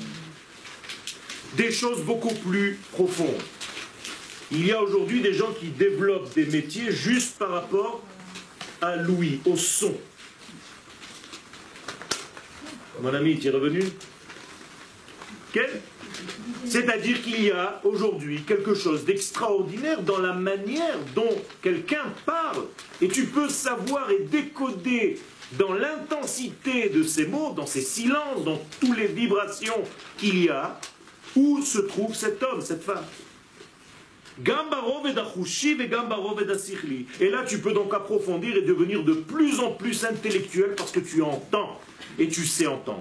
Des choses beaucoup plus profondes. Il y a aujourd'hui des gens qui développent des métiers juste par rapport à l'ouïe, au son. Mon ami, tu es revenu? Quel? C'est-à-dire qu'il y a aujourd'hui quelque chose d'extraordinaire dans la manière dont quelqu'un parle. Et tu peux savoir et décoder dans l'intensité de ces mots, dans ces silences, dans toutes les vibrations qu'il y a, où se trouve cet homme, cette femme. Et là, tu peux donc approfondir et devenir de plus en plus intellectuel parce que tu entends et tu sais entendre.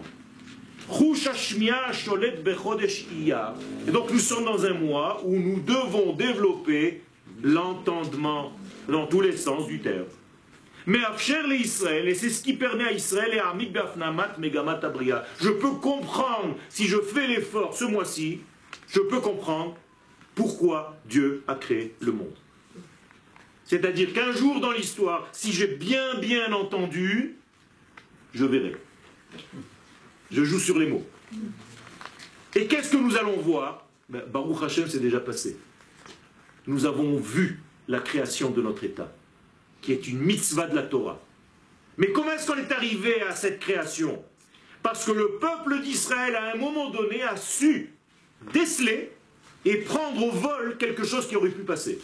Et donc nous sommes dans un mois où nous devons développer l'entendement dans tous les sens du terme. Mais les Israël, et c'est ce qui permet à Israël et à Amik Bafnamat Megamat Abria. Je peux comprendre, si je fais l'effort ce mois-ci, je peux comprendre pourquoi Dieu a créé le monde. C'est-à-dire qu'un jour dans l'histoire, si j'ai bien bien entendu, je verrai. Je joue sur les mots. Et qu'est-ce que nous allons voir? Ben, Baruch Hashem, c'est déjà passé. Nous avons vu la création de notre État, qui est une mitzvah de la Torah. Mais comment est-ce qu'on est arrivé à cette création? Parce que le peuple d'Israël, à un moment donné, a su déceler et prendre au vol quelque chose qui aurait pu passer.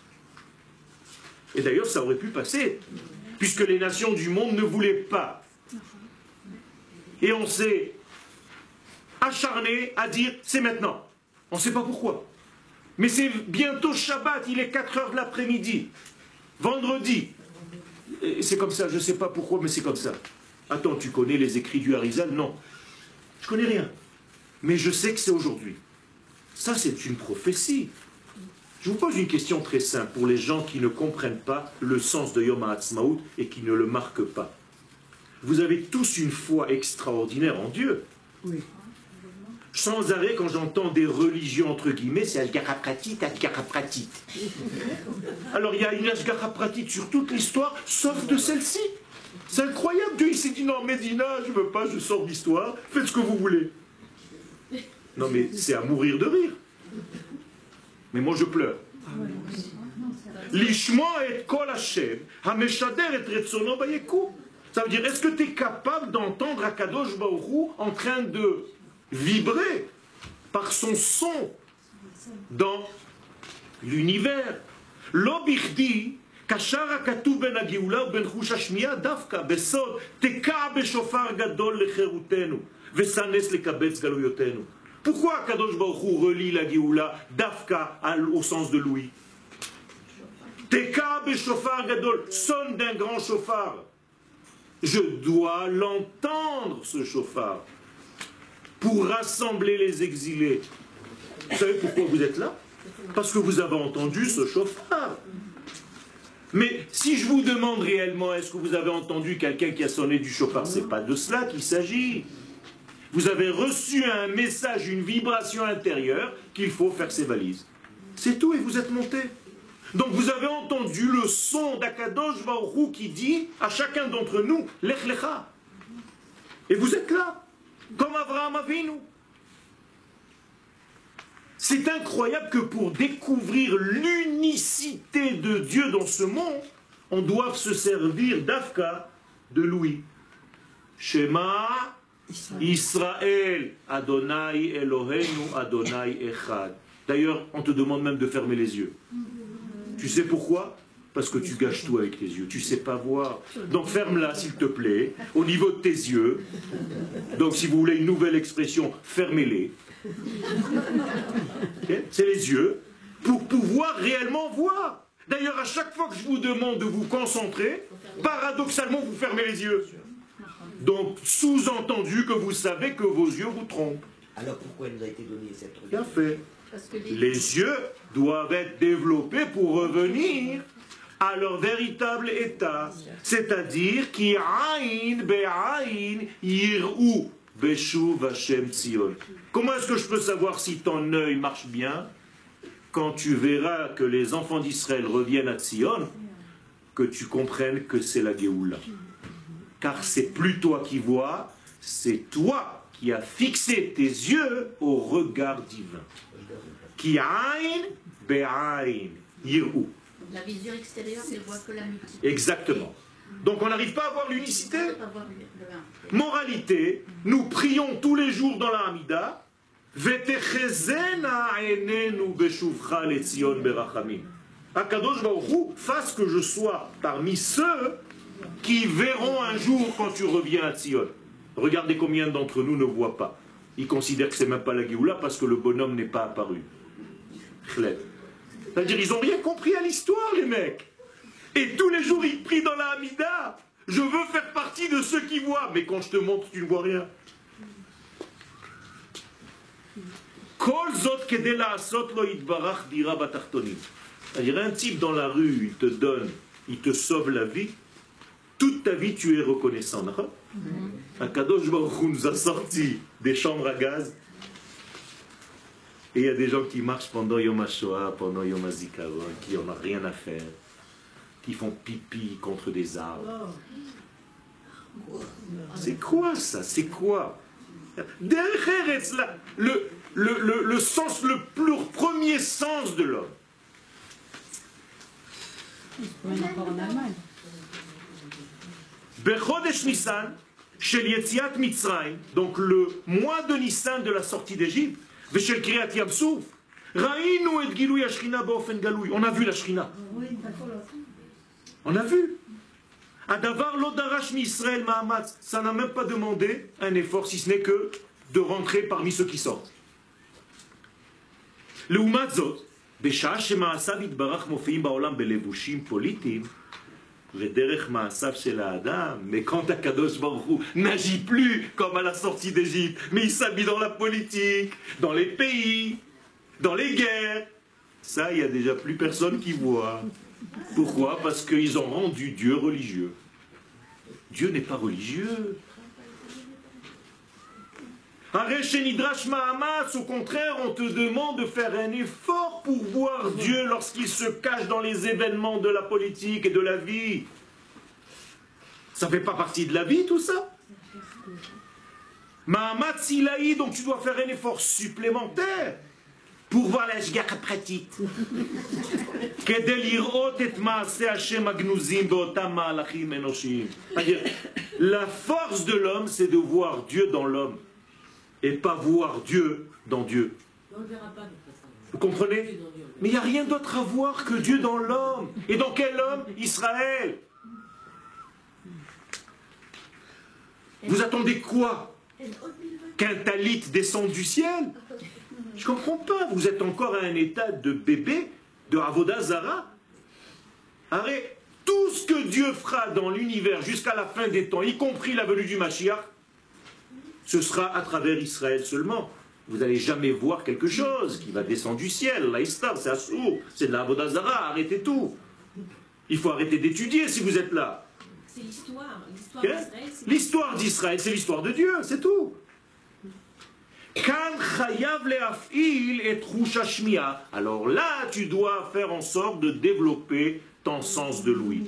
Et d'ailleurs, ça aurait pu passer, puisque les nations du monde ne voulaient pas. Et on s'est acharné à dire, c'est maintenant. On ne sait pas pourquoi. Mais c'est bientôt Shabbat, il est quatre heures de l'après-midi. Vendredi. C'est comme ça, je ne sais pas pourquoi, mais c'est comme ça. Attends, tu connais les écrits du Harizal? Non. Je connais rien. Mais je sais que c'est aujourd'hui. Ça, c'est une prophétie. Je vous pose une question très simple pour les gens qui ne comprennent pas le sens de Yom HaAtzmaut et qui ne le marquent pas. Vous avez tous une foi extraordinaire en Dieu. Oui. Sans arrêt, quand j'entends des religions, entre guillemets, c'est Ashgara Pratit, Ashgara Pratit. Alors, il y a une Ashgara Pratit sur toute l'histoire, sauf de celle-ci. C'est incroyable. Dieu, il s'est dit, non, Médina, je ne veux pas, je sors d'histoire, faites ce que vous voulez. Non, mais c'est à mourir de rire. Mais moi, je pleure. L'ishma et kol Hashem, hameshader et retzono bayeku. Ça veut dire, est-ce que tu es capable d'entendre Akadosh Baruch Hu en train de vibrer par son son dans l'univers? L'obichdi, kashar hakatuv ben hageula ben chush hashmiya davka besod teka beshofar gadol lecherutenu vesanes lekabetz galuyotenu. Pourquoi Akadosh Baruch Hu relie la Géoula davka au sens de Louis? Teka beshofar gadol, sonne d'un grand chauffard. Je dois l'entendre, ce chauffard, pour rassembler les exilés. Vous savez pourquoi vous êtes là? Parce que vous avez entendu ce chauffard. Mais si je vous demande réellement, est-ce que vous avez entendu quelqu'un qui a sonné du chauffard? Ce n'est pas de cela qu'il s'agit. Vous avez reçu un message, une vibration intérieure qu'il faut faire ses valises. C'est tout et vous êtes monté. Donc vous avez entendu le son d'Akadosh Baruch Hu qui dit à chacun d'entre nous, Lech Lecha. Et vous êtes là, comme Avraham Avinu. C'est incroyable que pour découvrir l'unicité de Dieu dans ce monde, on doive se servir d'Afka de Louis. Shema Israël, Adonai Eloheinu, Adonai Echad. D'ailleurs, on te demande même de fermer les yeux. Tu sais pourquoi? Parce que tu gâches tout avec tes yeux. Tu ne sais pas voir. Donc ferme-la, s'il te plaît, au niveau de tes yeux. Donc si vous voulez une nouvelle expression, fermez-les. Okay? C'est les yeux, pour pouvoir réellement voir. D'ailleurs, à chaque fois que je vous demande de vous concentrer, paradoxalement, vous fermez les yeux. Donc, sous-entendu que vous savez que vos yeux vous trompent. Alors pourquoi il nous a été donné cette Bien fait. Parce que les... Les yeux doivent être développés pour revenir à leur véritable état. C'est-à-dire, ki aïn be'aïn yir'u beshuv Hashem Tzion. Comment est-ce que je peux savoir si ton œil marche bien? Quand tu verras que les enfants d'Israël reviennent à Tzion, que tu comprennes que c'est la Géoula. Car c'est plus toi qui vois, c'est toi qui as fixé tes yeux au regard divin. Ki aïn be'aïn yir'u. La vision extérieure ne voit que la multitude. Exactement. Donc on n'arrive pas à voir l'unicité. Moralité, nous prions tous les jours dans la Hamida. Akadosh Baruch Hu, fasse que je sois parmi ceux qui verront un jour quand tu reviens à Tzion. Regardez combien d'entre nous ne voient pas. Ils considèrent que c'est même pas la Géoula parce que le bonhomme n'est pas apparu. C'est-à-dire ils n'ont rien compris à l'histoire, les mecs. Et tous les jours ils prient dans la Hamida. Je veux faire partie de ceux qui voient. Mais quand je te montre, tu ne vois rien. C'est-à-dire un type dans la rue, il te donne, il te sauve la vie. Toute ta vie, tu es reconnaissant. D'accord? Akadosh Baruch Hu nous a sorti des chambres à gaz. Et il y a des gens qui marchent pendant Yom HaShoah, pendant Yom HaZikaron, qui n'en ont rien à faire, qui font pipi contre des arbres. C'est quoi ça? C'est quoi? Derrière le, le, le, le sens, le plus premier sens de l'homme. Encore en Allemagne. Bechodesh Nissan, Shel Yetziat Mitzrayim, donc le mois de Nissan de la sortie d'Égypte, Veshel Kriyat Yam Souf, Raïnu et Gilou Yashrina Baofen Galoui. On a vu la Shrina. On a vu. Adavar Lodarash Misraël Mahamatz, ça n'a même pas demandé un effort, si ce n'est que de rentrer parmi ceux qui sortent. Le Umatzot, Besha Shema'asav Itbarach Mofeim Baolam Belevushim Politim, Mais quand Akadosh Baruch Hu n'agit plus comme à la sortie d'Égypte, mais il s'habille dans la politique, dans les pays, dans les guerres, ça, il n'y a déjà plus personne qui voit. Pourquoi? Parce qu'ils ont rendu Dieu religieux. Dieu n'est pas religieux. Au contraire, on te demande de faire un effort pour voir Dieu lorsqu'il se cache dans les événements de la politique et de la vie. Ça ne fait pas partie de la vie, tout ça. Mahamat Silaï, donc tu dois faire un effort supplémentaire pour voir la shgacha pratique. La force de l'homme, c'est de voir Dieu dans l'homme. Et pas voir Dieu dans Dieu. Vous comprenez? Mais il n'y a rien d'autre à voir que Dieu dans l'homme. Et dans quel homme? Israël. Vous attendez quoi? Qu'un talit descende du ciel? Je ne comprends pas. Vous êtes encore à un état de bébé, de Avodah Zara. Arrête. Tout ce que Dieu fera dans l'univers jusqu'à la fin des temps, y compris la venue du Mashiach, ce sera à travers Israël seulement. Vous n'allez jamais voir quelque chose qui va descendre du ciel. L'Aïstar, c'est Assour, c'est de la Avodah Zara, arrêtez tout. Il faut arrêter d'étudier si vous êtes là. C'est l'histoire. L'histoire d'Israël, c'est l'histoire de Dieu, c'est tout. Alors là, tu dois faire en sorte de développer ton sens de l'ouïe.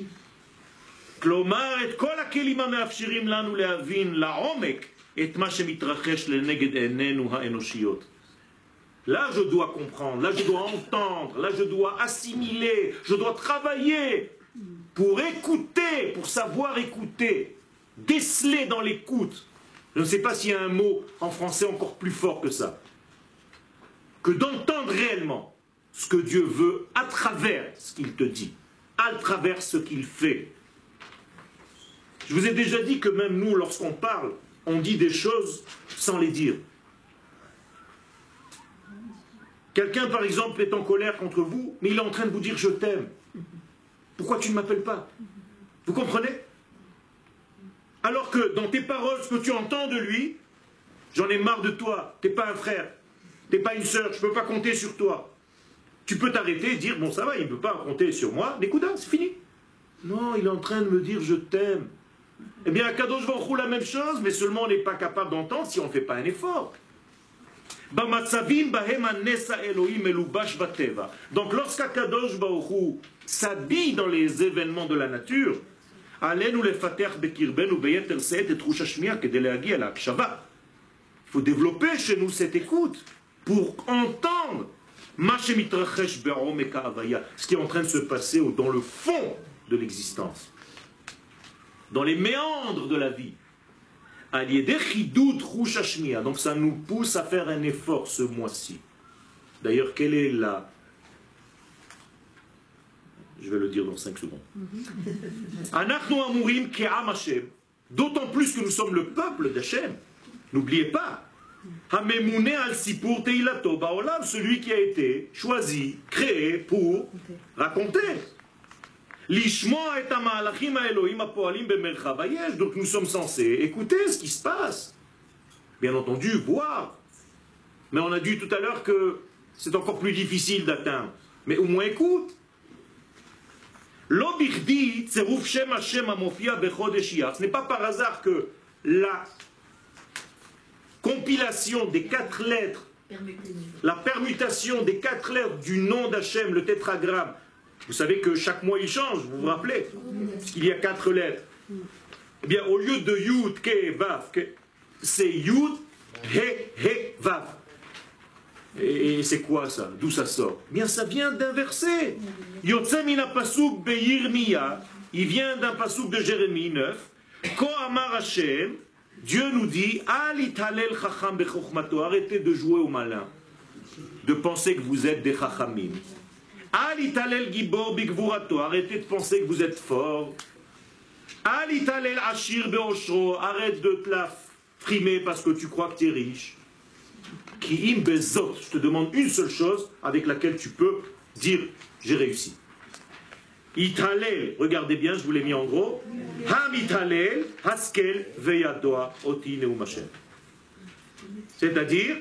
Là, je dois comprendre, là, je dois entendre, là, je dois assimiler, je dois travailler pour écouter, pour savoir écouter, déceler dans l'écoute. Je ne sais pas s'il y a un mot en français encore plus fort que ça. Que d'entendre réellement ce que Dieu veut à travers ce qu'il te dit, à travers ce qu'il fait. Je vous ai déjà dit que même nous, lorsqu'on parle, on dit des choses sans les dire. Quelqu'un, par exemple, est en colère contre vous, mais il est en train de vous dire « je t'aime ». Pourquoi tu ne m'appelles pas? Vous comprenez? Alors que dans tes paroles, ce que tu entends de lui, j'en ai marre de toi, t'es pas un frère, t'es pas une sœur, je ne peux pas compter sur toi. Tu peux t'arrêter et dire, bon ça va, il ne peut pas compter sur moi, Nekuda, c'est fini. Non, il est en train de me dire, je t'aime. Eh bien, à Kadosh Baruch Hu, la même chose, mais seulement on n'est pas capable d'entendre si on ne fait pas un effort. Donc lorsqu'Akadosh Baruch Hu s'habille dans les événements de la nature, il faut développer chez nous cette écoute pour entendre ce qui est en train de se passer dans le fond de l'existence, dans les méandres de la vie. Donc ça nous pousse à faire un effort ce mois-ci. D'ailleurs, quelle est la... Je vais le dire dans cinq secondes. D'autant plus que nous sommes le peuple d'Hachem. N'oubliez pas. Celui qui a été choisi, créé pour raconter. Donc nous sommes censés écouter ce qui se passe. Bien entendu, voir. Mais on a dit tout à l'heure que c'est encore plus difficile d'atteindre. Mais au moins écoute. Ce n'est pas par hasard que la compilation des quatre lettres, la permutation des quatre lettres du nom d'Hachem, le tétragramme, vous savez que chaque mois il change, vous vous rappelez? Parce qu'il y a quatre lettres. Eh bien, au lieu de Yud, Ke, Vav, c'est Yud, He, He, Vav. Et c'est quoi ça? D'où ça sort? Eh bien, ça vient d'un verset. Yotze mina pasuk beYirmiya, il vient d'un pasuk de Jérémie neuf. Ko amar Hashem, Dieu nous dit, Al italel chacham bechokhmato, arrêtez de jouer au malin, de penser que vous êtes des chachamim. Al italel gibor bigvurato, arrêtez de penser que vous êtes fort. Al italel ashir beoshro, arrête de te la frimer parce que tu crois que tu es riche. Ki im bezot, je te demande une seule chose avec laquelle tu peux dire j'ai réussi. Italel, regardez bien, je vous l'ai mis en gros. Ham italel, haskel veyadoa oti neum Hashem. C'est-à-dire,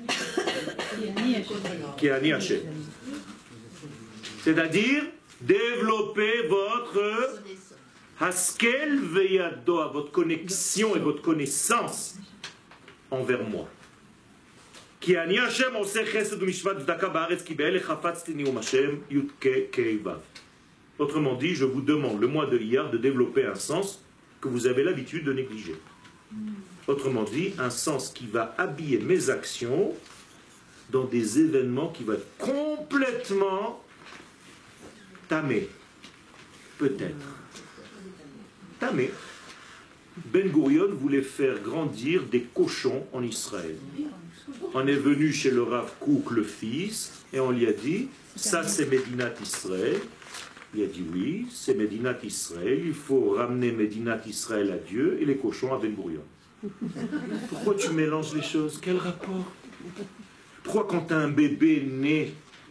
qui ani Hashem. C'est-à-dire, développer votre haskel veyadoa, votre connexion et votre connaissance envers moi. Qui ani Hashem oseh chesed umishvat v'daka ba'aretz ki be'elech hafatzti neum Hashem yutke keivav. Autrement dit, je vous demande, le mois de Iyar, de développer un sens que vous avez l'habitude de négliger. Autrement dit, un sens qui va habiller mes actions dans des événements qui vont être complètement tamés. Peut-être. Tamés. Ben Gurion voulait faire grandir des cochons en Israël. On est venu chez le Rav Kook, le fils, et on lui a dit, ça c'est Médinat Israël. Il a dit oui, c'est Médinat Israël, il faut ramener Médinat Israël à Dieu et les cochons à Ben Gurion. Pourquoi tu mélanges les choses? Quel rapport? Pourquoi quand tu as un bébé né,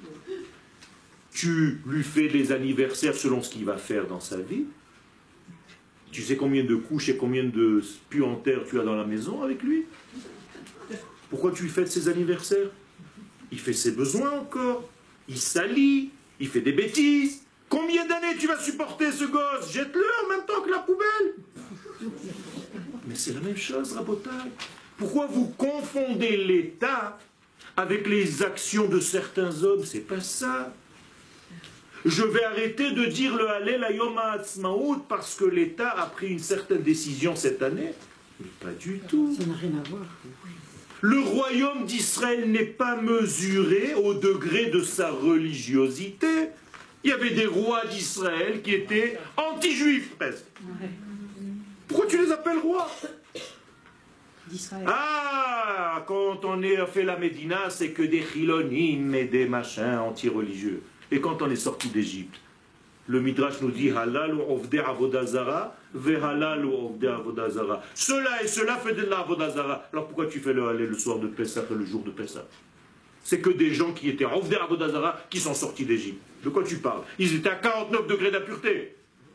tu lui fais des anniversaires selon ce qu'il va faire dans sa vie? Tu sais combien de couches et combien de puantères tu as dans la maison avec lui? Pourquoi tu lui fêtes ses anniversaires? Il fait ses besoins encore, il s'allie, il fait des bêtises. Combien d'années tu vas supporter ce gosse? Jette-le en même temps que la poubelle. Mais c'est la même chose, Rabotai. Pourquoi vous confondez l'État avec les actions de certains hommes? C'est pas ça. Je vais arrêter de dire le Hallel à Yom HaAtzmaout parce que l'État a pris une certaine décision cette année. Mais pas du tout. Ça n'a rien à voir. Le royaume d'Israël n'est pas mesuré au degré de sa religiosité. Il y avait des rois d'Israël qui étaient anti-juifs presque. Pourquoi tu les appelles rois? Ah, quand on a fait la Médina, c'est que des chilonim et des machins anti-religieux. Et quand on est sorti d'Égypte, le Midrash nous dit halal ou ovde avodazara, ve halal ou ovde avodazara. Cela et cela fait de l'avodazara. Alors pourquoi tu fais le halal le soir de Pessah et le jour de Pessah? C'est que des gens qui étaient ovde avodazara qui sont sortis d'Égypte. De quoi tu parles? Ils étaient à quarante-neuf degrés d'impureté.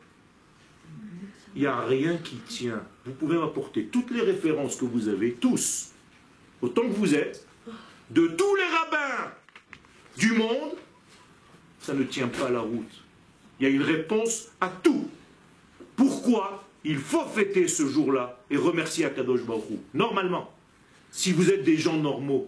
Il n'y a rien qui tient. Vous pouvez m'apporter toutes les références que vous avez, tous, autant que vous êtes, de tous les rabbins du monde, ça ne tient pas la route. Il y a une réponse à tout. Pourquoi il faut fêter ce jour-là et remercier Akadosh Baruch Hu? Normalement, si vous êtes des gens normaux.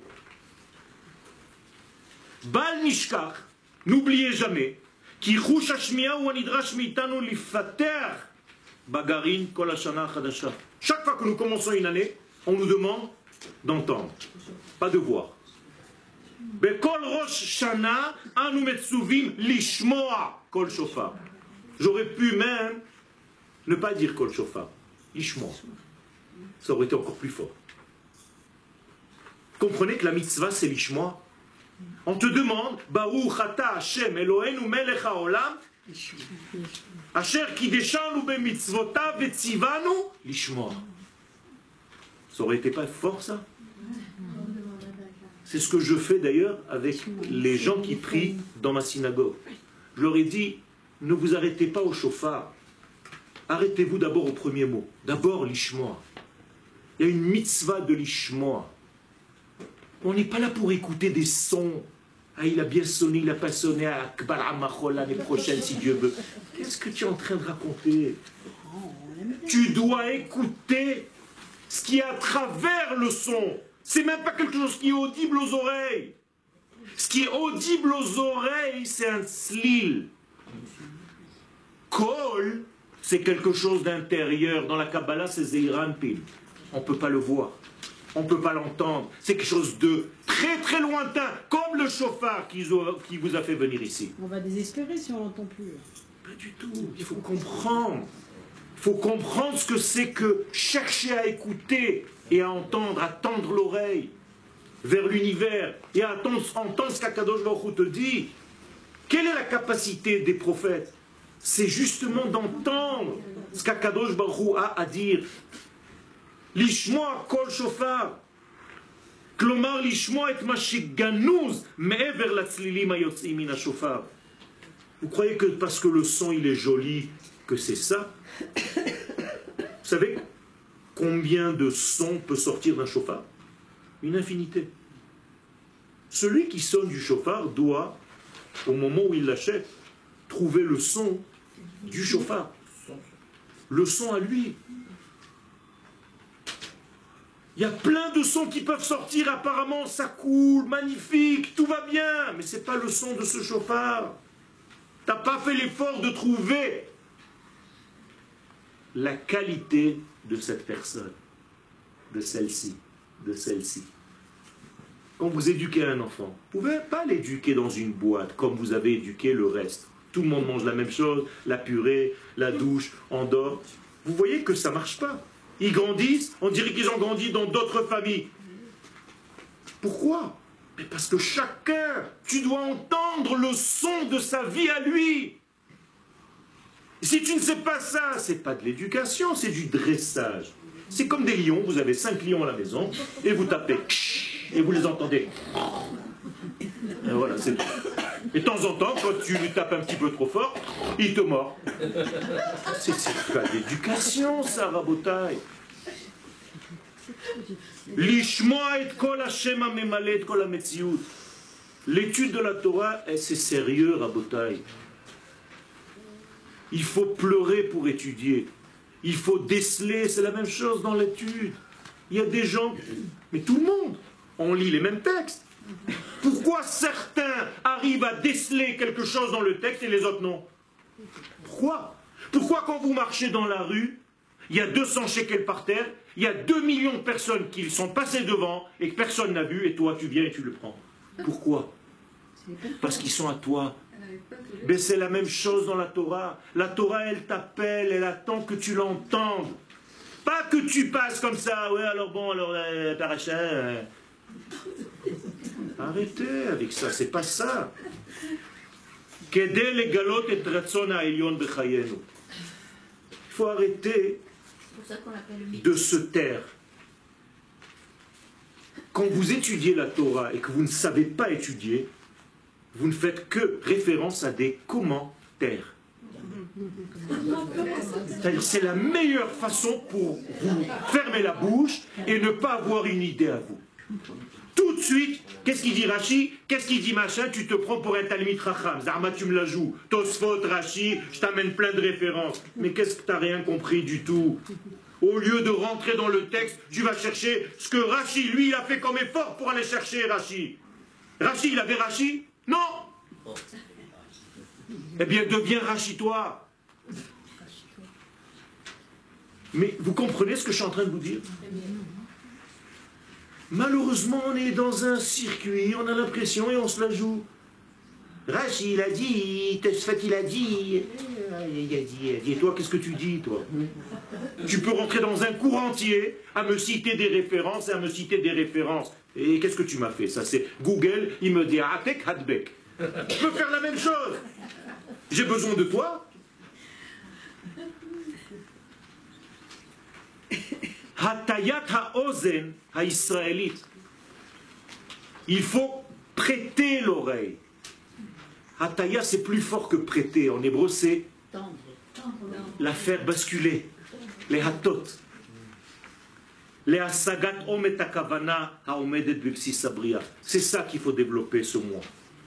Bal Nishkach, n'oubliez jamais, ki chush hashmiya hu anidrash meitanu lifater bagarin kol hashana chadasha. Chaque fois que nous commençons une année, on nous demande d'entendre, pas de voir. Bekol rosh shana anu metzuvim lishmoa kol shofar. J'aurais pu même ne pas dire kol shofar, lishmoa. Ça aurait été encore plus fort. Comprenez que la mitzvah c'est lishmoa. On te demande, Baruch ata Hashem Eloheinu melech haolam, Asher kideshanu bemitzvotav vetzivanu lishmoa. Ça aurait été pas fort ça? C'est ce que je fais d'ailleurs avec les gens qui prient dans ma synagogue. Je leur ai dit, ne vous arrêtez pas au shofar. Arrêtez-vous d'abord au premier mot. D'abord lishmoa. Il y a une mitzvah de lishmoa. On n'est pas là pour écouter des sons. Ah, il a bien sonné, il n'a pas sonné à Akbar Amachol l'année prochaine, si Dieu veut. Qu'est-ce que tu es en train de raconter? Tu dois écouter ce qui est à travers le son. C'est même pas quelque chose qui est audible aux oreilles. Ce qui est audible aux oreilles, c'est un slil. Kol, c'est quelque chose d'intérieur. Dans la Kabbalah, c'est Zeiran Pil. On ne peut pas le voir. On ne peut pas l'entendre. C'est quelque chose de très très lointain, comme le chauffard qui vous a fait venir ici. On va désespérer si on l'entend plus. Pas du tout. Il faut comprendre. Il faut comprendre ce que c'est que chercher à écouter et à entendre, à tendre l'oreille vers l'univers et à entendre, entendre ce qu'Akadosh Baruch Hu te dit. Quelle est la capacité des prophètes? C'est justement d'entendre ce qu'Akadosh Baruch Hu a à dire. Lishmoa kol shofar. Klomar lishmoa et ma sheganuz me'ever latzlilim hayotzim min hashofar. Vous croyez que parce que le son il est joli, que c'est ça? Vous savez combien de sons peut sortir d'un chauffard? Une infinité. Celui qui sonne du chauffard doit, au moment où il l'achète, trouver le son du chauffard. Le son à lui. Il y a plein de sons qui peuvent sortir, apparemment ça coule, magnifique, tout va bien, mais ce n'est pas le son de ce chauffard. Tu n'as pas fait l'effort de trouver la qualité de cette personne, de celle-ci, de celle-ci. Quand vous éduquez un enfant, vous ne pouvez pas l'éduquer dans une boîte comme vous avez éduqué le reste. Tout le monde mange la même chose, la purée, la douche, on dort. Vous voyez que ça ne marche pas. Ils grandissent, on dirait qu'ils ont grandi dans d'autres familles. Pourquoi? Mais parce que chacun, tu dois entendre le son de sa vie à lui. Et si tu ne sais pas ça, c'est pas de l'éducation, c'est du dressage. C'est comme des lions, vous avez cinq lions à la maison, et vous tapez, et vous les entendez. Et voilà, c'est tout. Et de temps en temps, quand tu lui tapes un petit peu trop fort, il te mord. C'est pas d'éducation, ça, Rabotai. L'étude de la Torah, c'est sérieux, Rabotai. Il faut pleurer pour étudier. Il faut déceler, c'est la même chose dans l'étude. Il y a des gens, mais tout le monde, on lit les mêmes textes. Pourquoi certains arrivent à déceler quelque chose dans le texte et les autres non? Pourquoi? Pourquoi quand vous marchez dans la rue, il y a deux cents shekels par terre, il y a deux millions de personnes qui sont passées devant et que personne n'a vu et toi tu viens et tu le prends? Pourquoi? Parce qu'ils sont à toi. Mais c'est la même chose dans la Torah. La Torah, elle t'appelle, elle attend que tu l'entendes. Pas que tu passes comme ça, ouais alors bon, alors euh, paracha... Euh... Arrêtez avec ça, c'est pas ça. Il faut arrêter de se taire. Quand vous étudiez la Torah et que vous ne savez pas étudier, vous ne faites que référence à des commentaires. C'est-à-dire c'est la meilleure façon pour vous fermer la bouche et ne pas avoir une idée à vous. Tout de suite, qu'est-ce qu'il dit Rashi? Qu'est-ce qu'il dit machin? Tu te prends pour un Talmid Chacham. Zarma, tu me la joues. Tosfot, Rashi, je t'amène plein de références. Mais qu'est-ce que tu n'as rien compris du tout? Au lieu de rentrer dans le texte, tu vas chercher ce que Rashi, lui, il a fait comme effort pour aller chercher Rashi. Rashi, il avait Rashi? Non. Eh bien, deviens Rashi, toi. Mais vous comprenez ce que je suis en train de vous dire? Malheureusement, on est dans un circuit, on a l'impression et on se la joue. Rashi, il a dit, Tesfat, il a dit, il a dit, il a dit. Et toi, qu'est-ce que tu dis, toi? Tu peux rentrer dans un cours entier à me citer des références et à me citer des références. Et qu'est-ce que tu m'as fait? Ça, c'est Google, il me dit, Atek Hadbek. Je peux faire la même chose. J'ai besoin de toi. Hatayat ha'ozen ha'israélite. Il faut prêter l'oreille. Hataya, c'est plus fort que prêter. En hébreu, c'est la faire basculer. Les hatot. Les hasagat omet hakavana ha'omedet bebsis abria. C'est ça qu'il faut développer ce mois.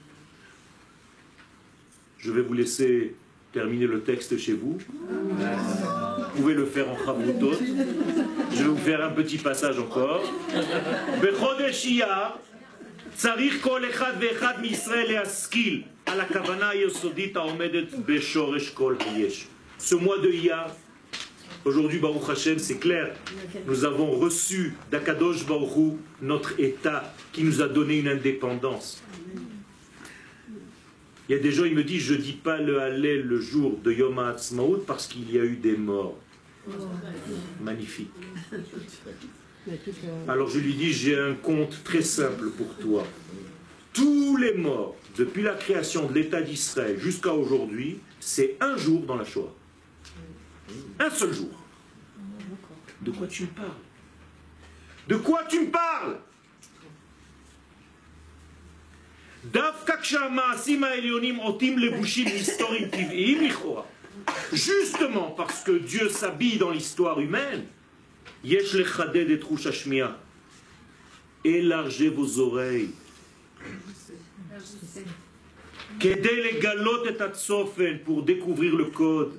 Je vais vous laisser terminer le texte chez vous. Vous pouvez le faire en chavrutot. Je vais vous faire un petit passage encore. Bechodesh Iyar, tzarich kol echad ve'echad mi'Yisrael le'askil al hakavana ha'yesodit ha'omedet beshoresh kol hayesh. Ce mois de Iyar, aujourd'hui, Baruch Hashem, c'est clair. Nous avons reçu d'Akadosh Baruch Hu notre État qui nous a donné une indépendance. Il y a des gens, ils me disent, je ne dis pas le Hallel le jour de Yom HaAtzmaut parce qu'il y a eu des morts. Magnifique. Alors je lui dis, j'ai un compte très simple pour toi. Tous les morts, depuis la création de l'État d'Israël jusqu'à aujourd'hui, c'est un jour dans la Shoah. Un seul jour. De quoi tu me parles? De quoi tu me parles? Justement parce que Dieu s'habille dans l'histoire humaine, élargez vos oreilles. Pour découvrir le code.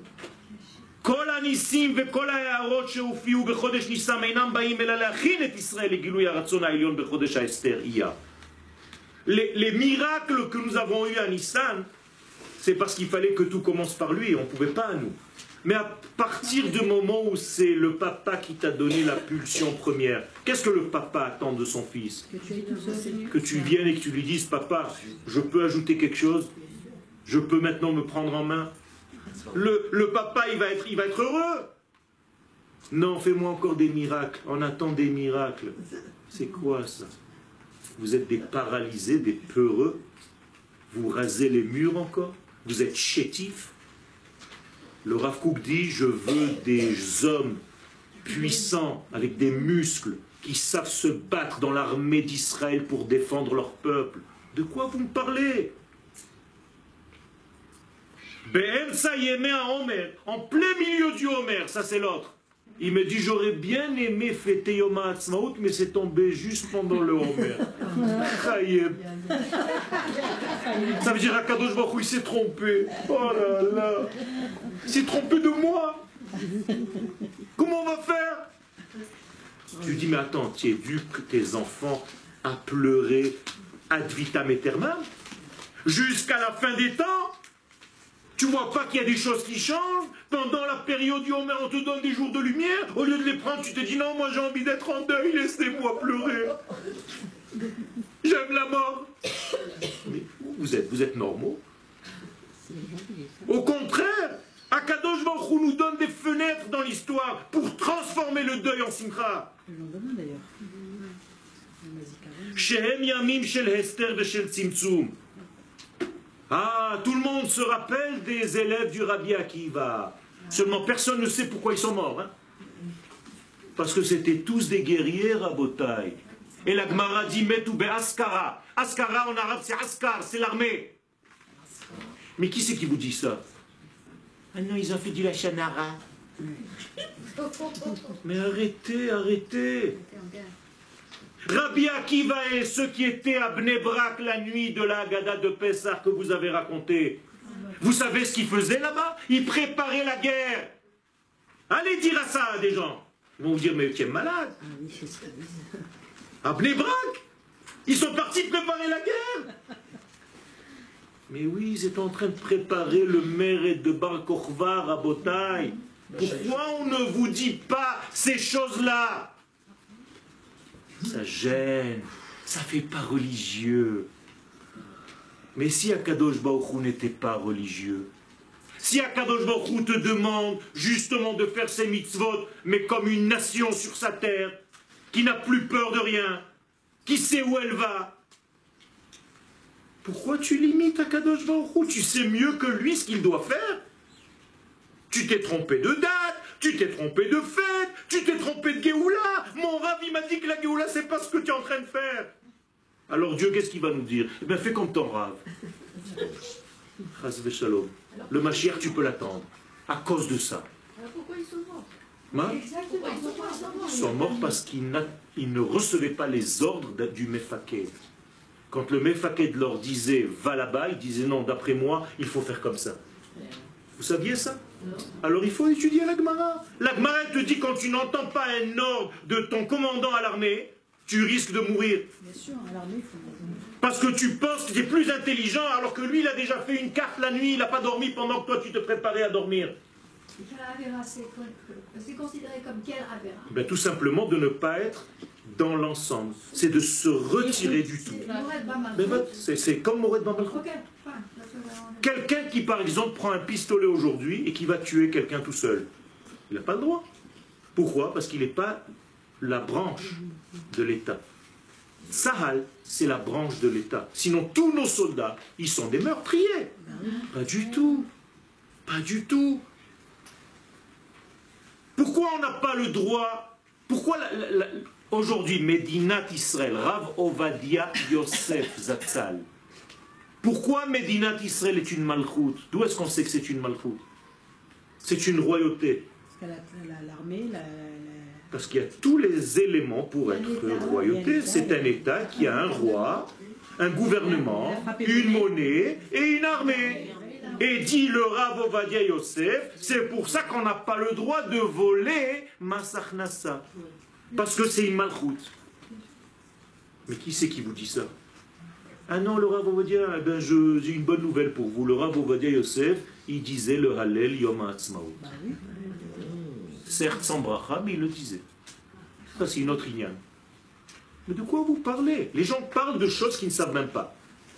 Les, les miracles que nous avons eus à Nissan, c'est parce qu'il fallait que tout commence par lui, on ne pouvait pas à nous. Mais à partir du moment où c'est le papa qui t'a donné la pulsion première, qu'est-ce que le papa attend de son fils? Que tu, tout seul. Que tu viennes et que tu lui dises, papa, je peux ajouter quelque chose? Je peux maintenant me prendre en main? Le, le papa, il va, être, il va être heureux. Non, fais-moi encore des miracles. On attend des miracles. C'est quoi ça? Vous êtes des paralysés, des peureux. Vous rasez les murs encore. Vous êtes chétifs. Le Rav Kook dit, je veux des hommes puissants, avec des muscles, qui savent se battre dans l'armée d'Israël pour défendre leur peuple. De quoi vous me parlez? En plein milieu du Homer, ça c'est l'autre. Il me dit, j'aurais bien aimé fêter Yom HaAtzmaut, mais c'est tombé juste pendant le Homer. Ça veut dire qu'Akadosh Baruch Hu, il s'est trompé. Oh là là. Il s'est trompé de moi. Comment on va faire? Tu dis, mais attends, tu éduques tes enfants à pleurer ad vitam aeternam jusqu'à la fin des temps? Tu vois pas qu'il y a des choses qui changent? Pendant la période du Homer, on te donne des jours de lumière. Au lieu de les prendre, tu te dis non, moi j'ai envie d'être en deuil, laissez-moi pleurer. J'aime la mort. Mais vous êtes, vous êtes normaux. Au contraire, Akadosh Baruch Hu nous donne des fenêtres dans l'histoire pour transformer le deuil en simcha. Le lendemain d'ailleurs. Shehem yamim shel hester ve shel tzimtzum. Ah, tout le monde se rappelle des élèves du Rabbi Akiva. Seulement, personne ne sait pourquoi ils sont morts. Hein? Parce que c'était tous des guerriers, Rabotai. Et la Gemara dit, metu be askara. Askara en arabe, c'est askar, c'est l'armée. Mais qui c'est qui vous dit ça? Ah non, ils ont fait du lachanara. Mais arrêtez, arrêtez. Rabbi Akiva et ceux qui étaient à Bnei Brak la nuit de la Haggadah de Pessah que vous avez raconté. Vous savez ce qu'ils faisaient là-bas? Ils préparaient la guerre. Allez dire à ça à des gens. Ils vont vous dire, mais tu es malade. À Bnei Brak, ils sont partis préparer la guerre. Mais oui, ils étaient en train de préparer le Meret de Bar Kokhba, Rabotai. Pourquoi on ne vous dit pas ces choses-là? Ça gêne, ça fait pas religieux. Mais si Akadosh Baruch Hu n'était pas religieux, si Akadosh Baruch Hu te demande justement de faire ses mitzvot, mais comme une nation sur sa terre, qui n'a plus peur de rien, qui sait où elle va, pourquoi tu limites Akadosh Baruch Hu? Tu sais mieux que lui ce qu'il doit faire. Tu t'es trompé de date, tu t'es trompé de fête, tu t'es trompé de Géoula. Mon Rav, il m'a dit que la Géoula, c'est pas ce que tu es en train de faire. Alors Dieu, qu'est-ce qu'il va nous dire? Eh bien, fais comme ton Rav. Chas v'shalom. Le Mashiach, tu peux l'attendre. À cause de ça. Alors pourquoi ils sont morts? Ma Exactement, ils sont morts, ils sont morts. Ils sont morts parce qu'ils ils ne recevaient pas les ordres du Mefaked. Quand le Mefaked leur disait « va là-bas », ils disaient « non, d'après moi, il faut faire comme ça ». Vous saviez ça? Alors il faut étudier la Gemara. La Gemara te dit quand tu n'entends pas un ordre de ton commandant à l'armée, tu risques de mourir. Bien sûr, à l'armée, il faut... Parce que tu penses que tu es plus intelligent alors que lui il a déjà fait une carte la nuit, il n'a pas dormi pendant que toi tu te préparais à dormir. C'est considéré comme quel avéra? Ben, tout simplement de ne pas être dans l'ensemble. C'est de se retirer du tout. C'est c'est comme Mored Bambalchot. Quelqu'un qui, par exemple, prend un pistolet aujourd'hui et qui va tuer quelqu'un tout seul, il n'a pas le droit. Pourquoi? Parce qu'il n'est pas la branche de l'État. Sahal, c'est la branche de l'État. Sinon, tous nos soldats, ils sont des meurtriers. Pas du tout. Pas du tout. Pourquoi on n'a pas le droit? Pourquoi la, la, la, aujourd'hui, Medinat Israël, Rav Ovadia Yosef Zatzal, Pourquoi Médinat Israël est une malchoute? D'où est-ce qu'on sait que c'est une malchoute? C'est une royauté. Parce que la- la- l'armée, la, la- Parce qu'il y a tous les éléments pour être une royauté. C'est un État qui a un roi, un gouvernement, une monnaie et une armée. Et dit le Rav Ovadia Yosef, c'est pour ça qu'on n'a pas le droit de voler Masach Nassa. Parce que c'est une malchoute. Mais qui c'est qui vous dit ça? Ah non, le Rav Ovadia, eh ben je- j'ai une bonne nouvelle pour vous. Le Rav Ovadia Yosef, il disait le Hallel Yom HaAtzmaut. bah oui. Certes sans bracha, mais il le disait. Ça, c'est une autre ignane. Mais de quoi vous parlez? Les gens parlent de choses qu'ils ne savent même pas.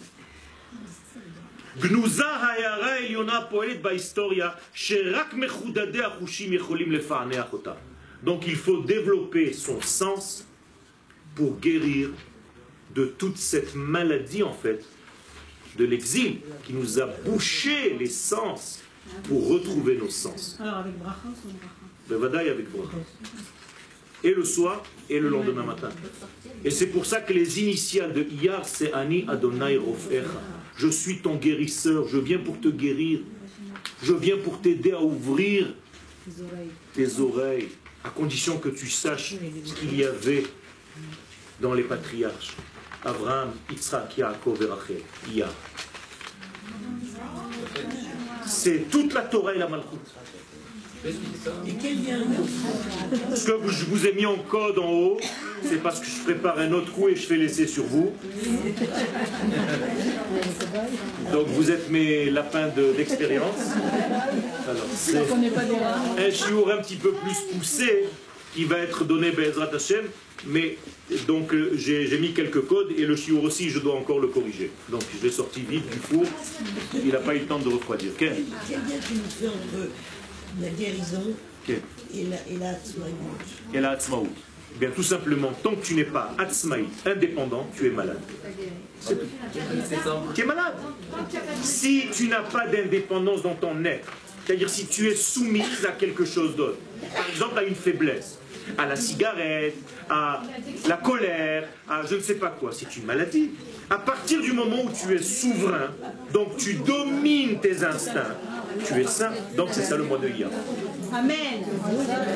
Gnuza hayara eliona poelet bahistoria, sherak mechudade achushim yecholim lefaneach ota. Donc il faut développer son sens pour guérir de toute cette maladie, en fait, de l'exil, qui nous a bouché les sens pour retrouver nos sens. Alors avec bracha ou sans bracha? Bevadaï avec bracha. Et le soir et le lendemain matin. Et c'est pour ça que les initiales de Iyar, c'est Ani Adonai Rofecha. Je suis ton guérisseur, je viens pour te guérir. Je viens pour t'aider à ouvrir Les oreilles. tes oreilles, à condition que tu saches ce qu'il y avait dans les patriarches. Abraham, Yitzhak, Yaakov et Rachel. Iyar. C'est toute la Torah et la Malchut. Et quel lien? Ce que je vous ai mis en code en haut, c'est parce que je prépare un autre coup et je fais l'essai sur vous. Donc vous êtes mes lapins de- d'expérience. Alors c'est un chiour un petit peu plus poussé qui va être donné Be'ezrat Hashem, mais donc euh, j'ai j'ai mis quelques codes et le chiour aussi je dois encore le corriger. Donc je l'ai sorti vite du four, il n'a pas eu le temps de refroidir. Quel Quel lien tu nous fais entre la guérison Quel et la, et la tzmaïut? Et la Hatzmaout. Bien, tout simplement, tant que tu n'es pas Hatzmaï, indépendant, tu es malade. C'est tout. C'est ça. Tu es malade. Si tu n'as pas d'indépendance dans ton être, c'est-à-dire si tu es soumise à quelque chose d'autre, par exemple à une faiblesse, à la cigarette, à la colère, à je ne sais pas quoi, c'est une maladie. À partir du moment où tu es souverain, donc tu domines tes instincts, tu es sain, donc c'est ça le mot de Iyar. Amen.